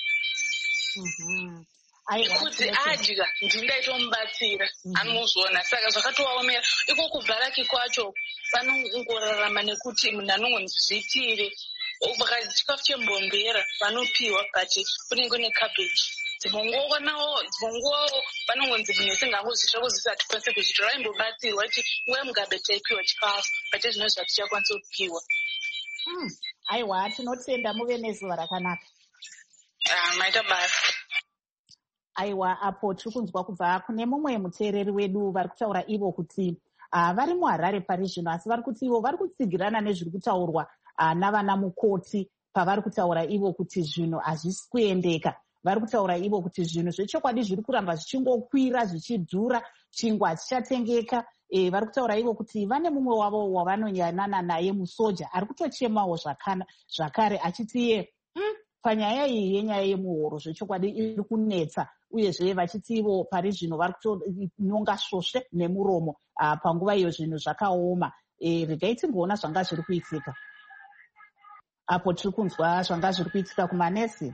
Kuti adya ndingaitombatsira anozviona. Saka zvakatovaomera iko kubharaki kwacho vanongorarama nekuti munhu anongonzi zviitire. Chikafu chembombera vanopiwa, but kunenge kune cabbage. Dzimwe nguva vanongonzi munhu singangozvisva kuzvisati kwanise kuzvitora, vaimbobatsirwa kuti nguva mugabe taipiwa chikafu, but zvino zvatichakwanisa kupiwa. Aiwa, tinotenda muve nezuva rakanaka. Maita basa. Aiwa, apo tiri kunzwa kubva kune mumwe muteereri wedu vari kutaura ivo kuti vari muHarare pari zvino, asi vari kuti ivo vari kutsigirana nezviri kutaurwa navana mukoti pavari kutaura ivo kuti zvinhu hazvisi kuendeka. Vari kutaura ivo kuti zvinhu zvechokwadi zviri kuramba zvichingokwira zvichidhura, chingwa chichatengeka. Vari kutaura ivo kuti vane mumwe wavo wavanonyanana naye musoja ari kutochemawo zvakare achiti iye panyaya iyi yenyaya yemuhoro zvechokwadi iri kunetsa, uyezve vachiti ivo pari zvino vari kutononga svosve nemuromo panguva iyo zvinhu zvakaoma. Regai timboona zvanga zviri kuitika apo. Tiri kunzwa zvanga zviri kuitika kumanesi.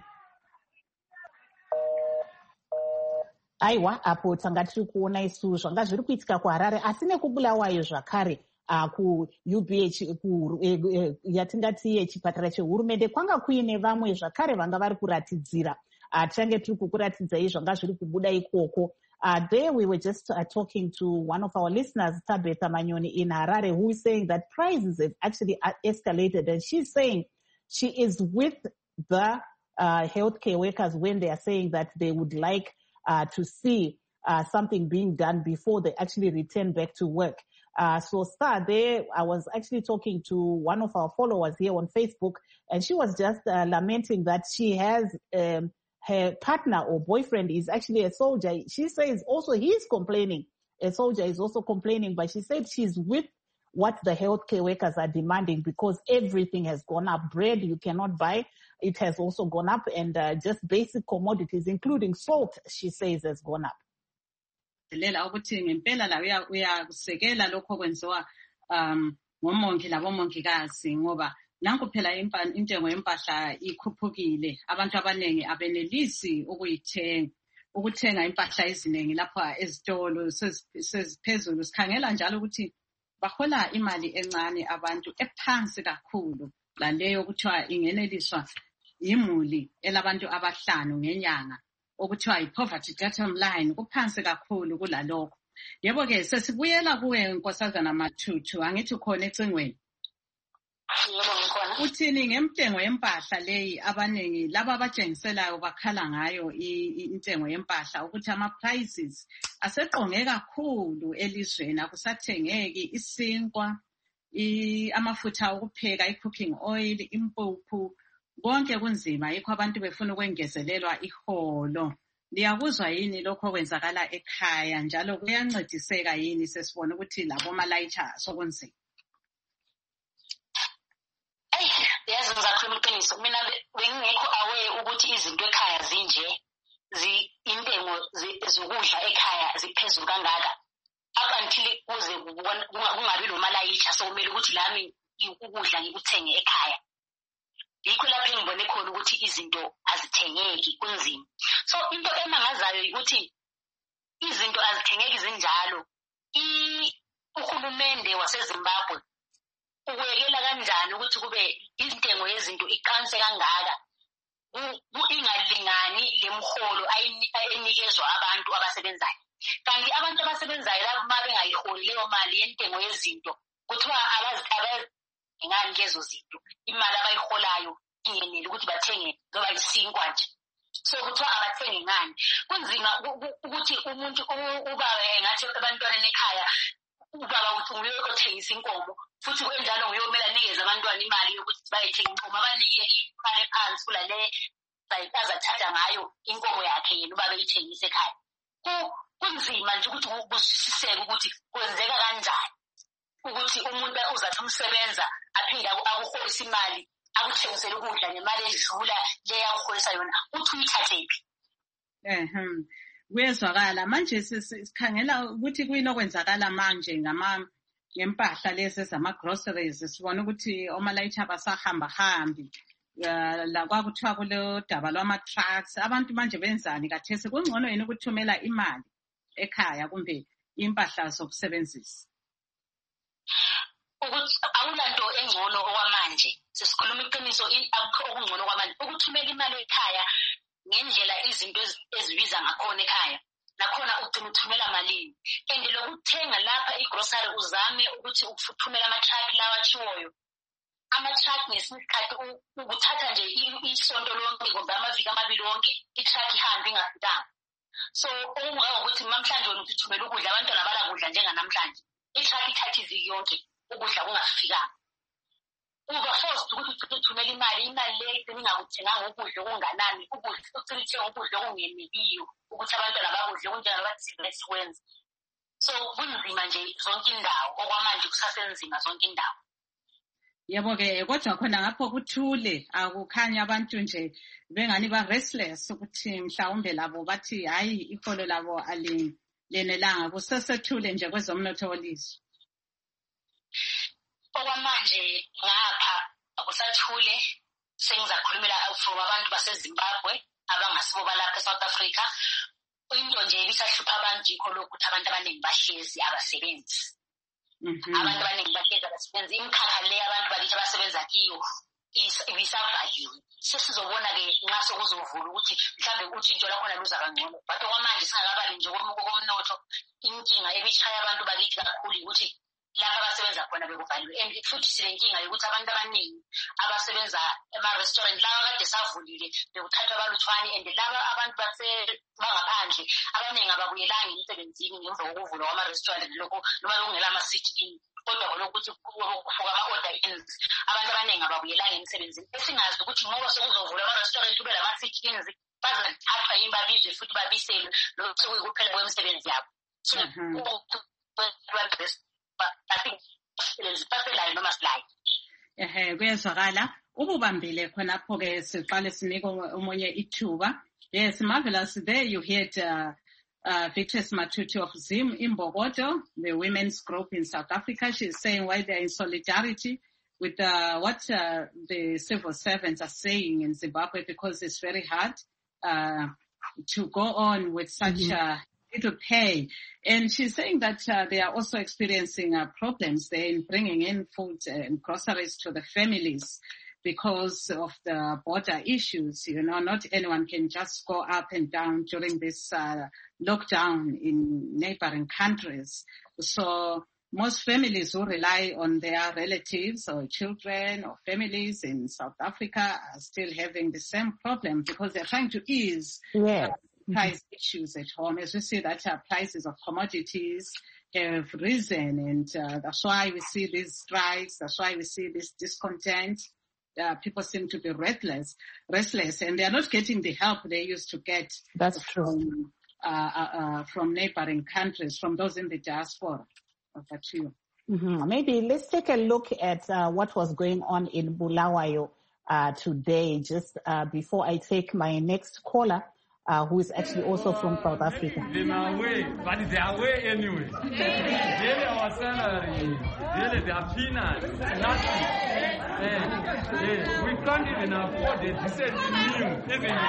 Aiwa, apo tanga tiri kuona isu zvanga zviri kuitika kuHarare, asi nekubulawayo zvakare kuUBH yatingati chipatara chehurumende kwanga kuine vamwe zvakare vanga vari kuratidzira. Tiange tiri kukuratidzai zvanga zviri kubuda ikoko. There we were just talking to one of our listeners, Tabetha Manyoni in Harare, who is saying that prices have actually escalated, and she's saying she is with the healthcare workers when they are saying that they would like to see something being done before they actually return back to work. So Star, there I was actually talking to one of our followers here on Facebook, and she was just lamenting that she has her partner or boyfriend is actually a soldier. She says also he's complaining. A soldier is also complaining, but she said she's with what the healthcare workers are demanding because everything has gone up. Bread you cannot buy. It has also gone up, and just basic commodities, including salt, she says, has gone up. Lela ukuthi ngempela la uyakusekela lokho kwenziwa ngomongi labomongikazi ngoba nanku phela intengo yempahla ikhuphukile, abantu abanengi abenelisi ukuthenga impahla eziningi lapha ezitolo seziphezulu. Sikhangela njalo ukuthi bahola imali encane abantu ephansi kakhulu laleyo kuthiwa ingeneliswa imuli elabantu abahlanu ngenyanga okuthiwa yi-poverty datum line kuphansi kakhulu kulalokho. Yebo-ke sesibuyela kuwe Nkosazana Matutu, angithi khona ecingweni. Yebo ngikhona. Uthini ngentengo yempahla leyi abaningi laba abatshengiselayo bakhala ngayo intengo yempahla ukuthi ama-prices aseqonge kakhulu elizweni, akusathengeki isinkwa, amafutha okupheka, i-cooking oil, impuphu, konke kunzima, yikho abantu befuna ukwengezelelwa iholo. Liyakuzwa yini lokho kwenzakala ekhaya njalo kuyancediseka yini sesibona ukuthi labo malayitha sokunzima? Yazi ngizakhuluma iqiniso, mina bengingekho aware ukuthi izinto ekhaya zinje, intengo zokudla ekhaya ziphezulu kangaka. Up until kuze kungabi lo malayitha sokumele ukuthi lami ukudla ngikuthenge ekhaya. Yikho lapho engibone khona ukuthi izinto azithengeki kunzima. So into emangazayo ukuthi izinto azithengeki zinjalo. Uhulumende waseZimbabwe ukwekela kanjani ukuthi kube intengo yezinto iqanse kangaka, ingalingani lemholo ayinikezwa abantu abasebenzayo. Kanti abantu abasebenzayo labo uma bengayiholi leyo mali yentengo yezinto kuthiwa ngani lezo zinto, imali abayiholayo ingeneli ukuthi bathenge ngoba isinkwa nje. So kuthiwa abathenge ngani. Kunzima ukuthi umuntu ubaba engathi abantwana ekhaya ubaba uthi nguye othengisa inkomo futhi enjalo nguyomela nikeze abantwana imali yokuthi bayethenga inkomo, abanike imali ephansi kulale azathatha ngayo inkomo yakhe yena ubaba eyithengisa ekhaya. Kunzima nje ukuthi kuzwisiseke ukuthi kwenzeka kanjani ukuthi umuntu uzathi umsebenza aphinde akuholisa imali akuthengisele ukudla ngemali edlula leya akuholisa yona, uthi uyithathephi? Kuyezwakala manje sikhangela ukuthi kuyini okwenzakala manje ngempahla lezi zama-groceries. Sibona ukuthi omalayitha basahamba hambi la kwakuthiwa kulo daba lwama-trucks. Abantu manje benzani kathesi? Kungcono yini ukuthumela imali ekhaya kumbe impahla zokusebenzisa? Ukuthi akulanto engcono okwamanje, sesikhuluma iqiniso, akukho okungcono kwamanje ukuthumela imali ekhaya ngendlela izinto ezibiza ngakhona ekhaya. Nakhona ugcina uthumela malini, and lokuthenga lapha igrocery uzame ukuthi uthumela ama-truck lawa achiwoyo. Ama-truck ngesinye isikhathi ukuthatha nje isonto lonke kumbe amaviki amabili wonke i-truck ihambe ingafikanga. So okungangokuthi namhlanje wena uthumela ukudla abantwana balakudla njenganamhlanje, i-truck ithatha iviki yonke ukudla kungafikanga. Uba forced ukuthi uthumela imali le igcina ingakuthenganga ukudla okunganani, ukudla ugcina uthenga ukudla okungeneliyo ukuthi abantwana bakudle kunjengabathi lesikwenza. So kunzima nje zonke indawo, okwamanje kusasenzima zonke indawo. Yebo-ke kodwa khona ngapho kuthule, akukhanya abantu nje bengani ba-restless ukuthi mhlawumbe labo bathi hayi iholo labo alenelanga, kusesethule nje kwezomnotho welizwe. Okwamanje ngapha akusathule, sengizakhulumela for abantu baseZimbabwe abangasibo balapha eSouth Africa. Into nje ibisahlupha abantu yikho lokhu ukuthi abantu abaningi bahlezi abasebenzi. Abantu abaningi bahlezi abasebenzi, imikhakha le abantu bakithi abasebenza kiyo ibisavaliwe. Sesizobona-ke nxa sokuzovula ukuthi mhlawumbe utshintsho lakhona luza kangcono. But okwamanje singakabali nje komnotho, inkinga ebishaya abantu bakithi kakhulu ukuthi lapha abasebenza khona bekuvaliwe. And futhi silenkinga yokuthi abantu abaningi abasebenza ema-restaurant lawa kade savulile bekuthathwa abaluthwane, and laba abantu bangaphandle abaningi ababuyelanga emsebenzini ngemva kokuvulwa kwama-restaurant lokho noma bekungela ama-sit-in. Kodwa khona ukuthi kufuka ama-order-ins, abantu abaningi ababuyelanga emsebenzini. Esingazi ukuthi ngoba sekuzovulwa ama-restaurant kube lama-sit-ins bazathathwa yini babizwe futhi babiselwe lokhu sekuyikuphela kwemisebenzi yabo. So I think sipaselayo noma silayo. Kuyezwakala ububambile khonapho-ke siqale sinike omunye ithuba. Yes, marvelous. There you heard Victress Matutu of Zim in Bogoto, the women's group in South Africa. She's saying why they're in solidarity with what the civil servants are saying in Zimbabwe, because it's very hard to go on with such to pay. And she's saying that they are also experiencing problems there in bringing in food and groceries to the families because of the border issues. You know, not anyone can just go up and down during this lockdown in neighboring countries. So most families who rely on their relatives or children or families in South Africa are still having the same problem because they're trying to ease price issues at home. As we see that prices of commodities have risen, and that's why we see these strikes, that's why we see this discontent. People seem to be restless, and they are not getting the help they used to get. That's true. From neighboring countries, from those in the diaspora. Over to you. Maybe let's take a look at what was going on in Bulawayo today, just before I take my next caller, who is actually also from South Africa. They're away, but they're away anyway. Daily our salary, daily their peanuts, nothing. We can't even afford a decent meal, isn't it?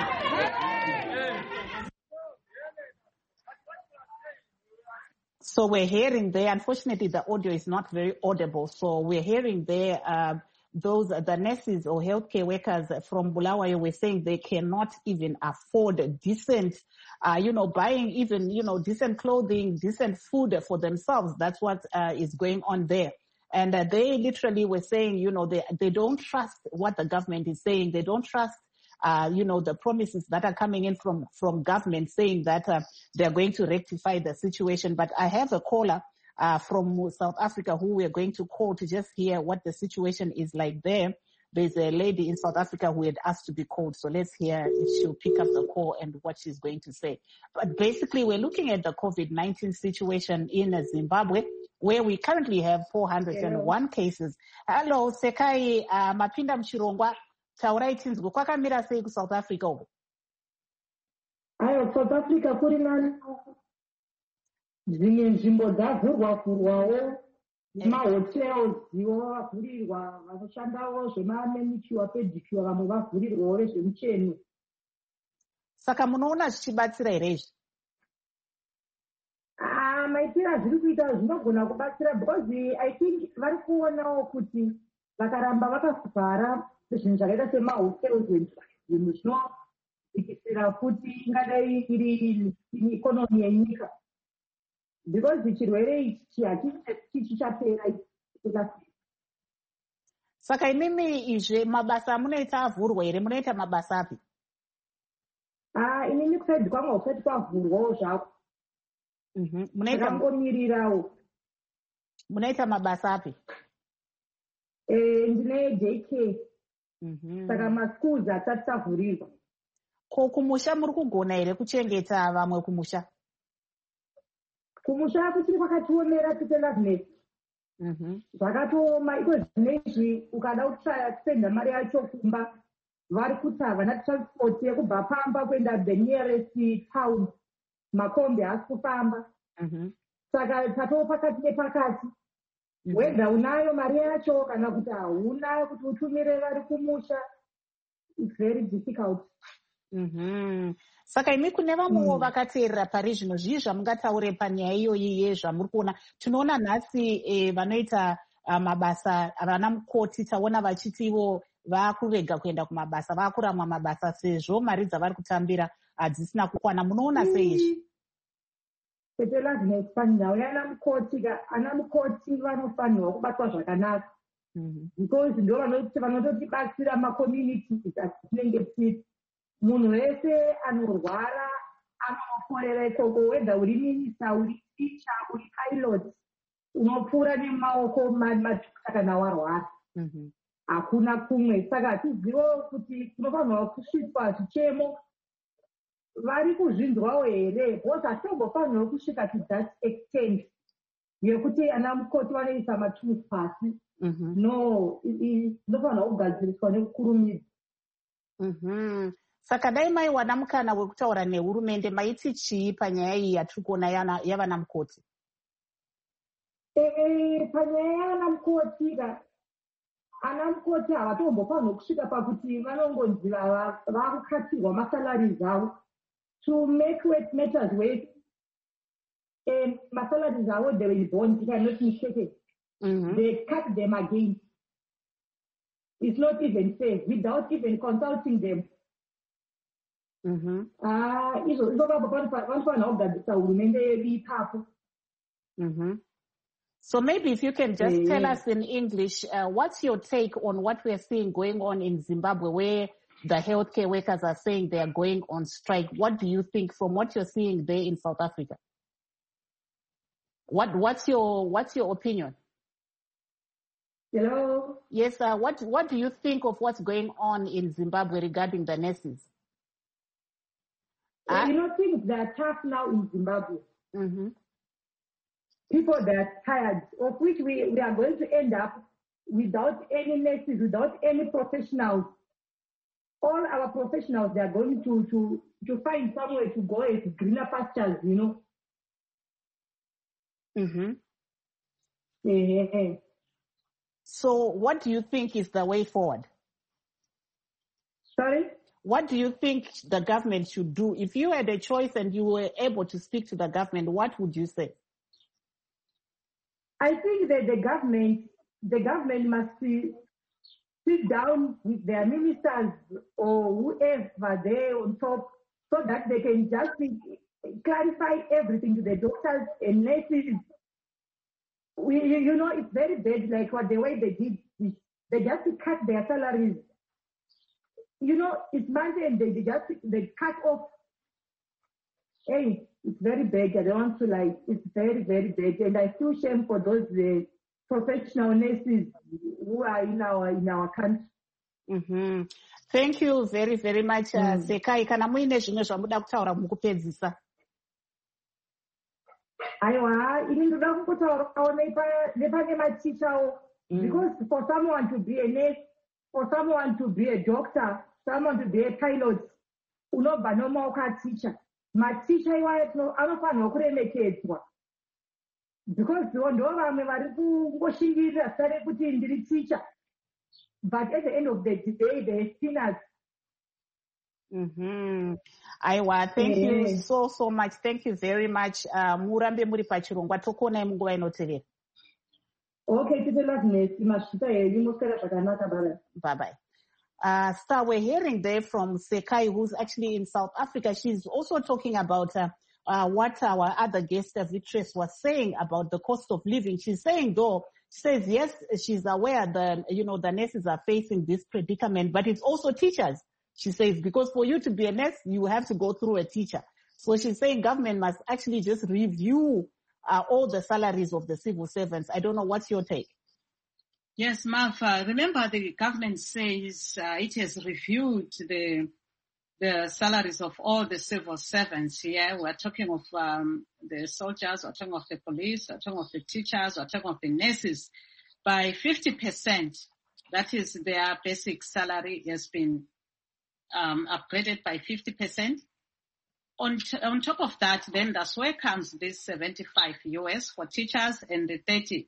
So we're hearing there, unfortunately the audio is not very audible, so we're hearing there the nurses or healthcare workers from Bulawayo were saying they cannot even afford decent, buying even, decent clothing, decent food for themselves. That's what is going on there. And they literally were saying, they don't trust what the government is saying. They don't trust the promises that are coming in from government saying that they're going to rectify the situation. But I have a caller from South Africa who we're going to call to just hear what the situation is like there. There's a lady in South Africa who had asked to be called. So let's hear if she'll pick up the call and what she's going to say. But basically, we're looking at the COVID-19 situation in Zimbabwe, where we currently have 401 cases. Hello, Sekai Mapinda Mchirongwa. Taurai tinzwe kwakamira sei ku South Africa uko? South Africa kuri nani dzimwe nzvimbo dzavhurwawo mahotels iwo avhurirwa, vanoshandawo zvemamanikiwa pedikiwa vamwe vavhurirwawo vezvemucheno. Saka munoona zvichibatsira here izvi? Maitiro zviri kuita zvinogona kubatsira because I think vari kuonawo kuti vakaramba vakavhara zvinhu zvakaita semahotels zvinhu zvinobikisira kuti ingadai iri ikonomi yenyika because chirwere ichi hachisi chichapera. Saka imimi izve mabasa amunoita avhurwa here? Munoita mabasa api? Inini kusaidzi kwangu hakusati kwavhurwawo zvako. Munomirirawo. Munoita mabasa api? Ndine daycare. Saka maschools hatisati tavhurirwa. Ko kumusha muri kugona here kuchengeta vamwe kumusha? Kumusha kuchiri kwakatiomera titendazinesi. Zvakatooma iko zvinezvi ukada kusenda mari yacho kumba vari kuti havana transport yekubva pamba kuenda the nearest town. Makombi haasi kufamba. Saka patoo pakati nepakati. Whether unayo mari yacho kana kuti hauna kuti utumire vari kumusha, it's very difficult. Saka imi kune vamwewo vakateerera pari zvino zvii zvamungataure panyaya iyoyi yezvamuri kuona? Tinoona nhasi vanoita mabasa vana mukoti taona vachiti ivo vakurega kuenda kumabasa, vakuramwa mabasa sezvo mari dzavari kutambira hadzisina kukwana. Munoona sei izvi? Panyaya yana mukoti, ana mukoti vanofanirwa kubatwa zvakanaka because ndo vanototibatsira makommunities atinenge tiri. Munhu wese anorwara anokorera ikoko, whether uri minista, uri ticha, uri pilot, unopfuura nemaoko matukuta kana warwara. Hakuna kumwe. Saka hatizivo kuti kunofanirwa kusvitswa zvichemo. Vari kuzvinzwawo here? Because hatinombofanirwa kusvika to that extent yekuti ana mukoti vanoisa matools pasi. No, inofanirwa kugadziriswa nekukurumidza. Saka dai maiwana mukana wekutaura nehurumende maiti chii panyaya iyi yatiri kuona yavana mukoti? Panyaya yana mukoti ana mukoti havatombofanirwa kusvika pakuti vanongonzi vakukatirwa masalari avo. To make matters worse, my salaries are what they were born, if I'm not mistaken. They cut them again. It's not even fair without even consulting them. So maybe if you can just tell us in English, what's your take on what we're seeing going on in Zimbabwe, where the healthcare workers are saying they are going on strike? What do you think from what you're seeing there in South Africa? What's your opinion? Hello? Yes, what do you think of what's going on in Zimbabwe regarding the nurses? Things that are tough now in Zimbabwe. People that are tired, of which we are going to end up without any nurses, without any professionals. All our professionals, they are going to find somewhere to go to greener pastures, So what do you think is the way forward? Sorry? What do you think the government should do? If you had a choice and you were able to speak to the government, what would you say? I think that the government must sit down with their ministers or whoever there on top so that they can just clarify everything to the doctors and nurses. It's very bad, like the way they did this. They just cut their salaries. It's Monday and they cut off. Hey, it's very bad. I don't want to lie. It's very, very bad. And I feel shame for those professional nurses who are in our country. Thank you very, very much, Sekai. Kana muine zvimwe zvamuda kutaura mukupedzisa? Aiwa, ini ndoda kungotaura nepane matichawo. Because for someone to be a nurse, for someone to be a doctor, someone to be a pilot, unobva nomaoko aticha. Maticha iwayo anofanirwa kuremekedzwa. Because ndo vamwe vari kungoshingirira sare kuti ndiri teacher. But at the end of the day, they're sinners. Aiwa, thank you so much. Thank you very much. Murambe muri pachirongwa tokuonai munguva inotevera. Okay, bye-bye. Star, we're hearing there from Sekai, who's actually in South Africa. She's also talking about what our other guest, Victress, was saying about the cost of living. She's saying, she says, yes, she's aware that, the nurses are facing this predicament, but it's also teachers. She says, because for you to be a nurse, you have to go through a teacher. So she's saying government must actually just review all the salaries of the civil servants. I don't know, what's your take? Yes, Martha. Remember, the government says it has reviewed the salaries of all the civil servants here. We're talking of the soldiers, we're talking of the police, we're talking of the teachers, we're talking of the nurses. By 50%, that is their basic salary has been upgraded by 50%. On top of that, then that's where comes this 75 US for teachers and the 30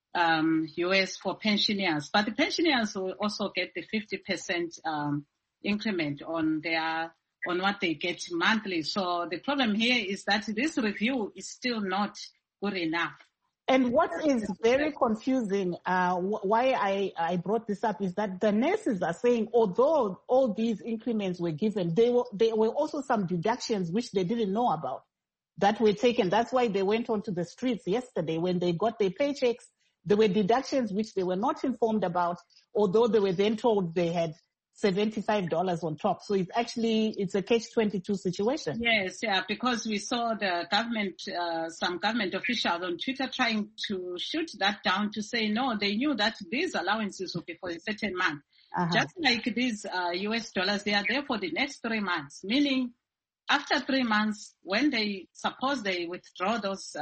US for pensioners. But the pensioners will also get the 50% increment on what they get monthly. So the problem here is that this review is still not good enough. And what is very confusing, why I brought this up, is that the nurses are saying, although all these increments were given, there were also some deductions which they didn't know about that were taken. That's why they went onto the streets yesterday when they got their paychecks. There were deductions which they were not informed about, although they were then told they had $75 on top. So it's a catch-22 situation. Yes, yeah, because we saw the government, some government officials on Twitter trying to shoot that down to say, no, they knew that these allowances would be for a certain month. Just like these US dollars, they are there for the next 3 months, meaning after 3 months, when they withdraw those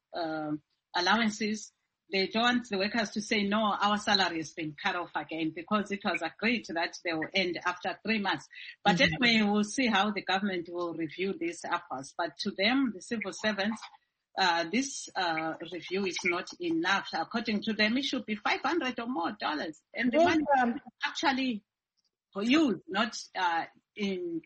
allowances, they don't want the workers to say, no, our salary has been cut off again, because it was agreed that they will end after 3 months. But anyway, we'll see how the government will review this afterwards. But to them, the civil servants, this review is not enough. According to them, it should be $500 or more. And the money actually for you, not in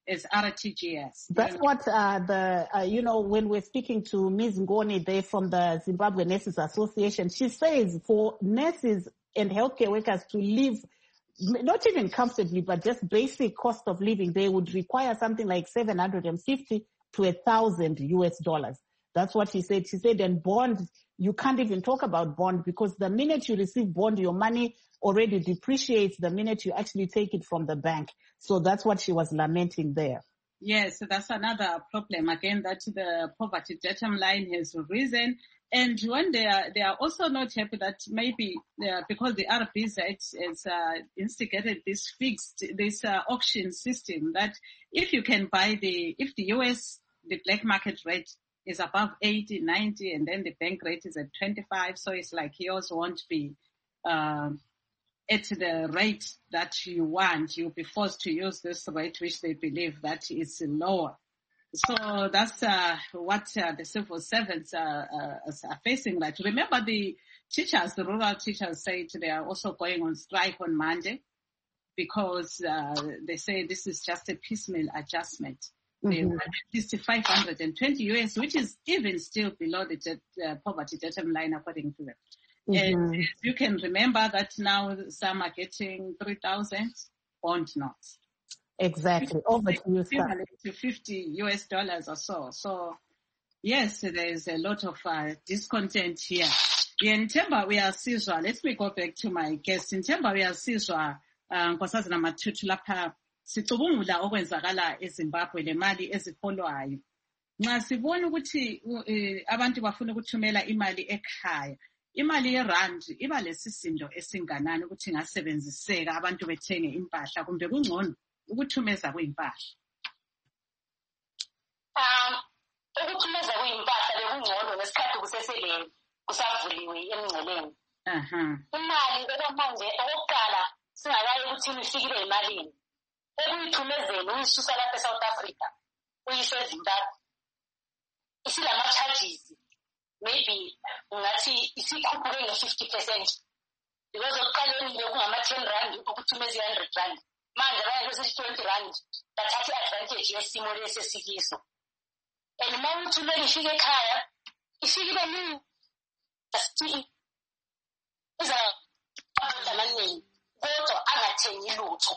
as RTGS. That's what when we're speaking to Ms. Ngoni there from the Zimbabwe Nurses Association, she says for nurses and healthcare workers to live not even comfortably, but just basic cost of living, they would require something like $750 to $1,000. That's what she said. She said, and bond, you can't even talk about bond because the minute you receive bond, your money already depreciates the minute you actually take it from the bank. So that's what she was lamenting there. Yes, that's another problem again, that the poverty datum line has risen. And when they are also not happy that maybe because the RBZ has instigated this auction system, that if you can buy if the US, the black market rate is above 80, 90, and then the bank rate is at 25, so it's like yours won't be at the rate that you want. You'll be forced to use this rate which they believe that is lower. So that's what the civil servants are facing. Right? Remember, the rural teachers said they are also going on strike on Monday because they say this is just a piecemeal adjustment. They want at least $520, which is even still below the poverty datum line according to them. And you can remember that now some are getting 3,000, bond not. Exactly. Over to you, sir. To $50 or so. So, yes, there is a lot of discontent here. In Themba uyasizwa, let me go back to my guest. In Themba uyasizwa, nkosazana Mathuthi lapha sicubungula okwenzakala eZimbabwe lemali ezifolwayo. Nxa sibona ukuthi abantu bafuna ukuthumela imali ekhaya. Imali yerand iba lesisindo esinganani ukuthi ingasebenziseka abantu bethenge impahla kumbe kungcono ukuthumeza kwimpahla. Ukuthumeza kwimpahla bekungcono ngesikhathi kusesele kusavuliwe emngceleni. Imali manje okokuqala singakayi ukuthi ifikile emalini. Ekuyithumezeni uyisusa lapha eSouth Africa uyise eZimbabwe. Isilama charges maybe ungathi isikhuphuke nge-50%. Because okuqaleni bekungama-10 ukuthumeza i-100 manje bayakwesethi 20 bathatha i-advantage yesimo lesi esikiso. And uma uthumela ifike ekhaya ifikile nini asithi amaningi kodwa angathengi lutho.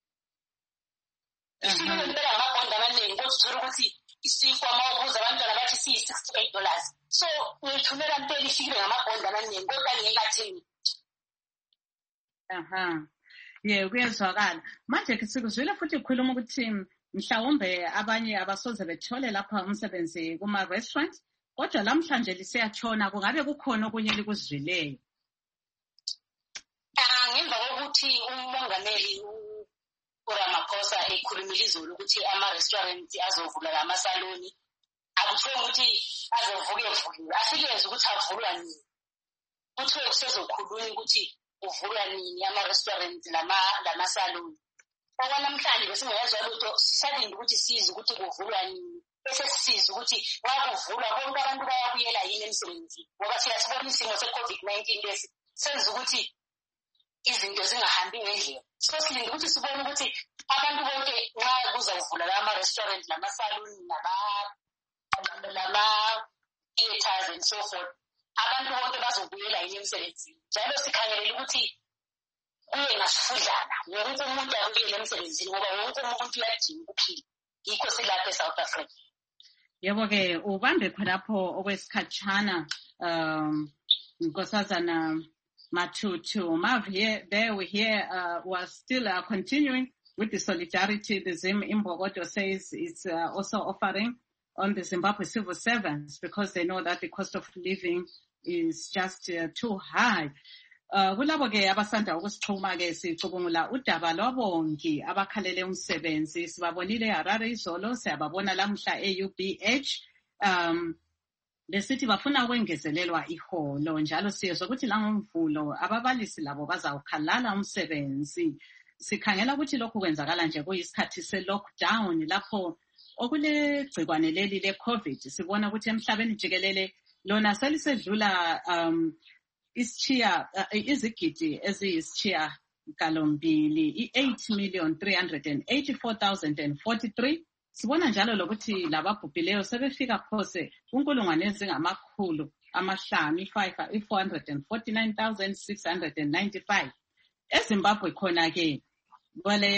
Ifikile impela amabhondi amaningi kodwa uthola ukuthi isikwa uma ubuza abantwana bathi siyi-$68. So uyithumela impela ifikile ngamabhondi amaningi kodwa angeke athengi. Kuyezwakala. Manje sikuzwile futhi ukhuluma ukuthi mhlawumbe abanye abasoze bethole lapha umsebenzi kuma-restaurant, kodwa lamhlanje lisiyatshona, kungabe kukhona okunye likuzwileyo? Ngemva kokuthi umongameli uRamaphosa ekhulumile izolo ukuthi ama-restaurant azovula lamasaloni, akuthiwe ukuthi azovuke afike ukuthi avulwa nini. Kuthiwe kusezokhulunywa ukuthi uvulwa nini ama-restaurant lamasaloni. Okwanamhlanje besingayezwa lutho sisalinde ukuthi size ukuthi kuvulwa nini. Bese sisize ukuthi nxa kuvulwa bonke abantu bayabuyela yini emsebenzini. Ngoba siyasibona isimo se-COVID-19 lesi senza ukuthi izinto zingahambi ngendlela. So silinde ukuthi sibone ukuthi abantu bonke nxa kuzavula lama-restaurant lamasaloni lama-theaters and so forth, abantu bonke bazobuyela yini emsebenzini. Njalo sikhangelele ukuthi kuye ngasifudlana wonke umuntu abuyele emsebenzini ngoba wonke umuntu uyadinga ukuphila. Yikho silapha eSouth Africa. Yebo-ke ubambe khonapho okwesikhatshana nkosazana Mathuthi. Mav here, there we hear was still continuing with the solidarity. The Zim Imbokodo says it's also offering on the Zimbabwe civil servants because they know that the cost of living is just too high. Kulabo-ke abasanda ukusixhuma-ke sicubungula udaba lwabongi abakhalele umsebenzi. Sibabonile eHarare izolo, siyababona lamhla e-UBH. Besithi bafuna ukwengezelelwa iholo, njalo siyezwa ukuthi langomvulo ababalisi labo bazawukhalala umsebenzi. Sikhangela ukuthi lokhu kwenzakala nje kuyisikhathi se-lockdown lapho okulegcikwane leli le-COVID. Sibona ukuthi emhlabeni jikelele lona selisedlula izigidi eziyisitshiya kalombili 8,384,043. Sibona njalo lokuthi lababhubhileyo sebefika phose kunkulungwane ezingamakhulu amahlanu 449,695. eZimbabwe khona ke kule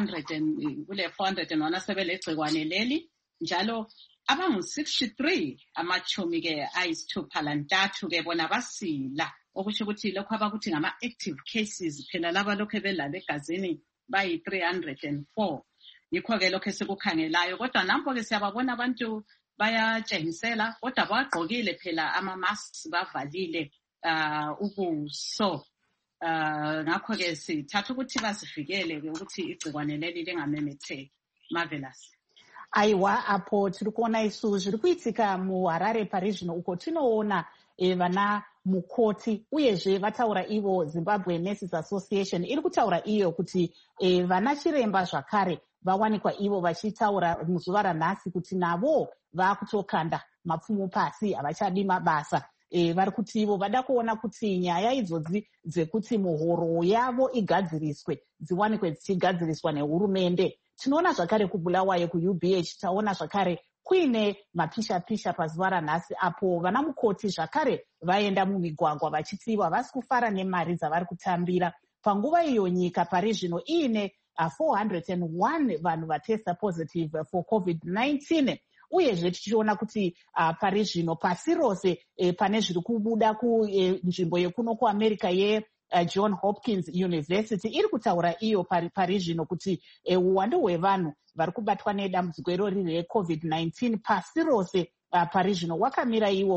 401 sebelegcikwane leli njalo abangu-63 amachumi ke ayisithupha lantathu ke bona basila, okusho ukuthi lokho abakuthi ngama-active cases phela laba lokho belala egazini bayi-304. Yikho ke lokho esikukhangelayo, kodwa nampo ke siyababona abantu bayatshengisela, kodwa bagqokile phela ama-masks, bavalile ubuso. Ngakho ke sithatha ukuthi basivikele ke ukuthi igcikwane leli lingamemetheki. Marvelous. Aiwa, apo tiri kuona isu zviri kuitika muHarare parizvino uko tinoona vana mukoti uyezve vataura ivo Zimbabwe Nurses Association iri kutaura iyo kuti vana chiremba zvakare vawanikwa ivo vachitaura muzuva ranhasi kuti navo vakutokanda mapfumo pasi, havachadi mabasa. Vari kuti ivo vada kuona kuti nyaya idzodzi dzekuti muhoro yavo igadziriswe dziwanikwe dzichigadziriswa nehurumende. Tinoona zvakare kuBulawayo kuUBH, taona zvakare kuine mapisha-pisha pazuva ranhasi apo vana mukoti zvakare vaenda mumigwagwa vachitiwa havasi kufara nemari dzavari kutambira. Panguva iyo nyika pari zvino iine 401 vanhu vatesta positive for COVID-19. Uyezve tichiona kuti pari zvino pasi rose pane zviri kubuda kunzvimbo yekuno kuAmerica John Hopkins University iri kutaura iyo pari zvino kuti uwandu hwevanhu vari kubatwa nedambudziko irori reCovid-19 pasi rose pari zvino wakamira iwo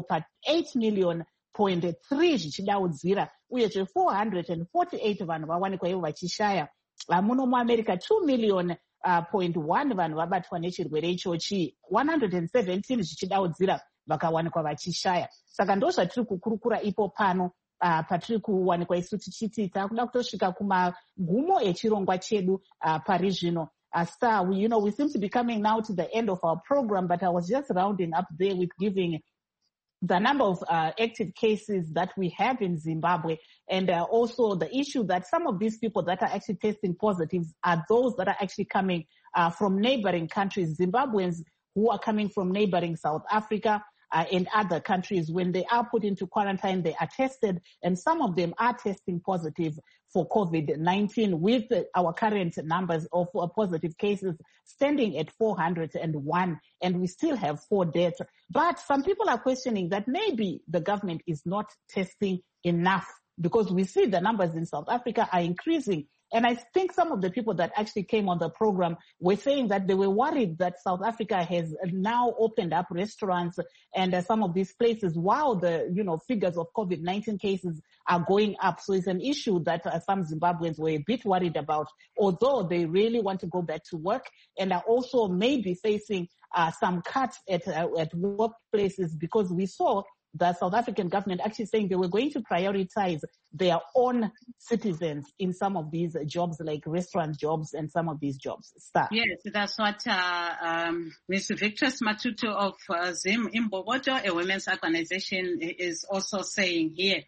pa8,3 zvichidaudzira, uyezve 448 vanhu vawanikwa ivo vachishaya. Muno muAmerica 2,000,000.1 vanhu vabatwa nechirwere ichochi, 117 zvichidaudzira vakawanikwa vachishaya. Saka ndo zvatiri kukurukura ipo pano patiri kuwanikwa isu tichiti takuda kutosvika kumagumo echirongwa chedu pari zvino. Star, we seem to be coming now to the end of our program, but I was just rounding up there with giving the number of active cases that we have in Zimbabwe, and also the issue that some of these people that are actually testing positives are those that are actually coming from neighboring countries. Zimbabweans who are coming from neighboring South Africa and other countries, when they are put into quarantine, they are tested, and some of them are testing positive for COVID-19, with our current numbers of positive cases standing at 401, and we still have 4 deaths. But some people are questioning that maybe the government is not testing enough, because we see the numbers in South Africa are increasing. And I think some of the people that actually came on the program were saying that they were worried that South Africa has now opened up restaurants and some of these places while the, figures of COVID-19 cases are going up. So it's an issue that some Zimbabweans were a bit worried about, although they really want to go back to work and are also maybe facing some cuts at workplaces, because we saw the South African government actually saying they were going to prioritize their own citizens in some of these jobs, like restaurant jobs and some of these jobs. Start. Yes, that's what Ms. Victress Matutu of Zim Imbokodo, a women's organization, is also saying here.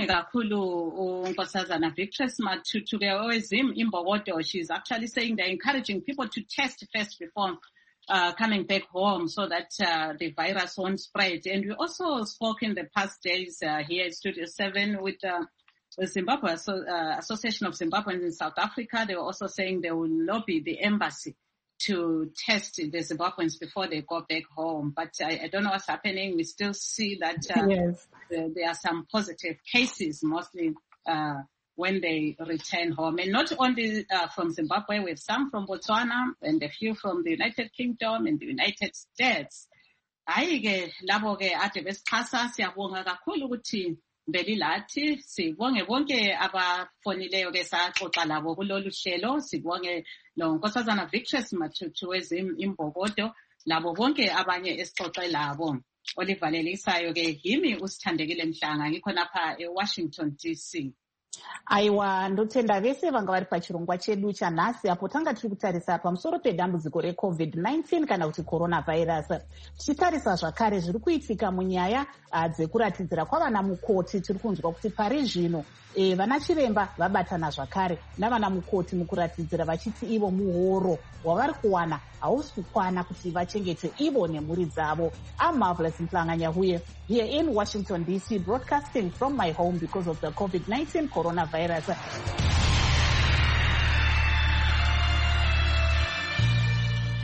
Victress Matutu, Zim Imbokodo, she's actually saying they're encouraging people to test first before coming back home, so that the virus won't spread. And we also spoke in the past days here at Studio 7 with the Zimbabwe Association of Zimbabweans in South Africa. They were also saying they will lobby the embassy to test the Zimbabweans before they go back home. But I don't know what's happening. We still see that yes, there are some positive cases, mostly when they return home. And not only from Zimbabwe, we have some from Botswana and a few from the United Kingdom and the United States. Hayi-ke labo ke ade besixhasa, siyabonga kakhulu ukuthi belilathi, sibonge bonke abafonileyo ke saxoxa labo kulolu hlelo, sibonge lo Nkosazana Victress Matutu weZim Imbokodo, labo bonke abanye esixoxe labo. Olivalelisayo ke yimi uSithandekile Mhlanga, ngikho lapha eWashington DC. Aiwa, ndotenda vese vanga vari pachirongwa chedu chanhasi apo tanga tiri kutarisa pamusoro pedambudziko reCovid-19 kana kuti coronavirus. Tichitarisa zvakare zviri kuitika munyaya dzekuratidzira kwavana mukoti. Tiri kunzwa kuti pari zvino vana chiremba vabatana zvakare navana mukoti mukuratidzira vachiti ivo muhoro wavari kuwana hausi kukwana kuti vachengete ivo nemhuri dzavo. I'm Marvelous Mhlanga-Nyahuye here in Washington, D.C., broadcasting from my home because of the COVID-19 coronavirus.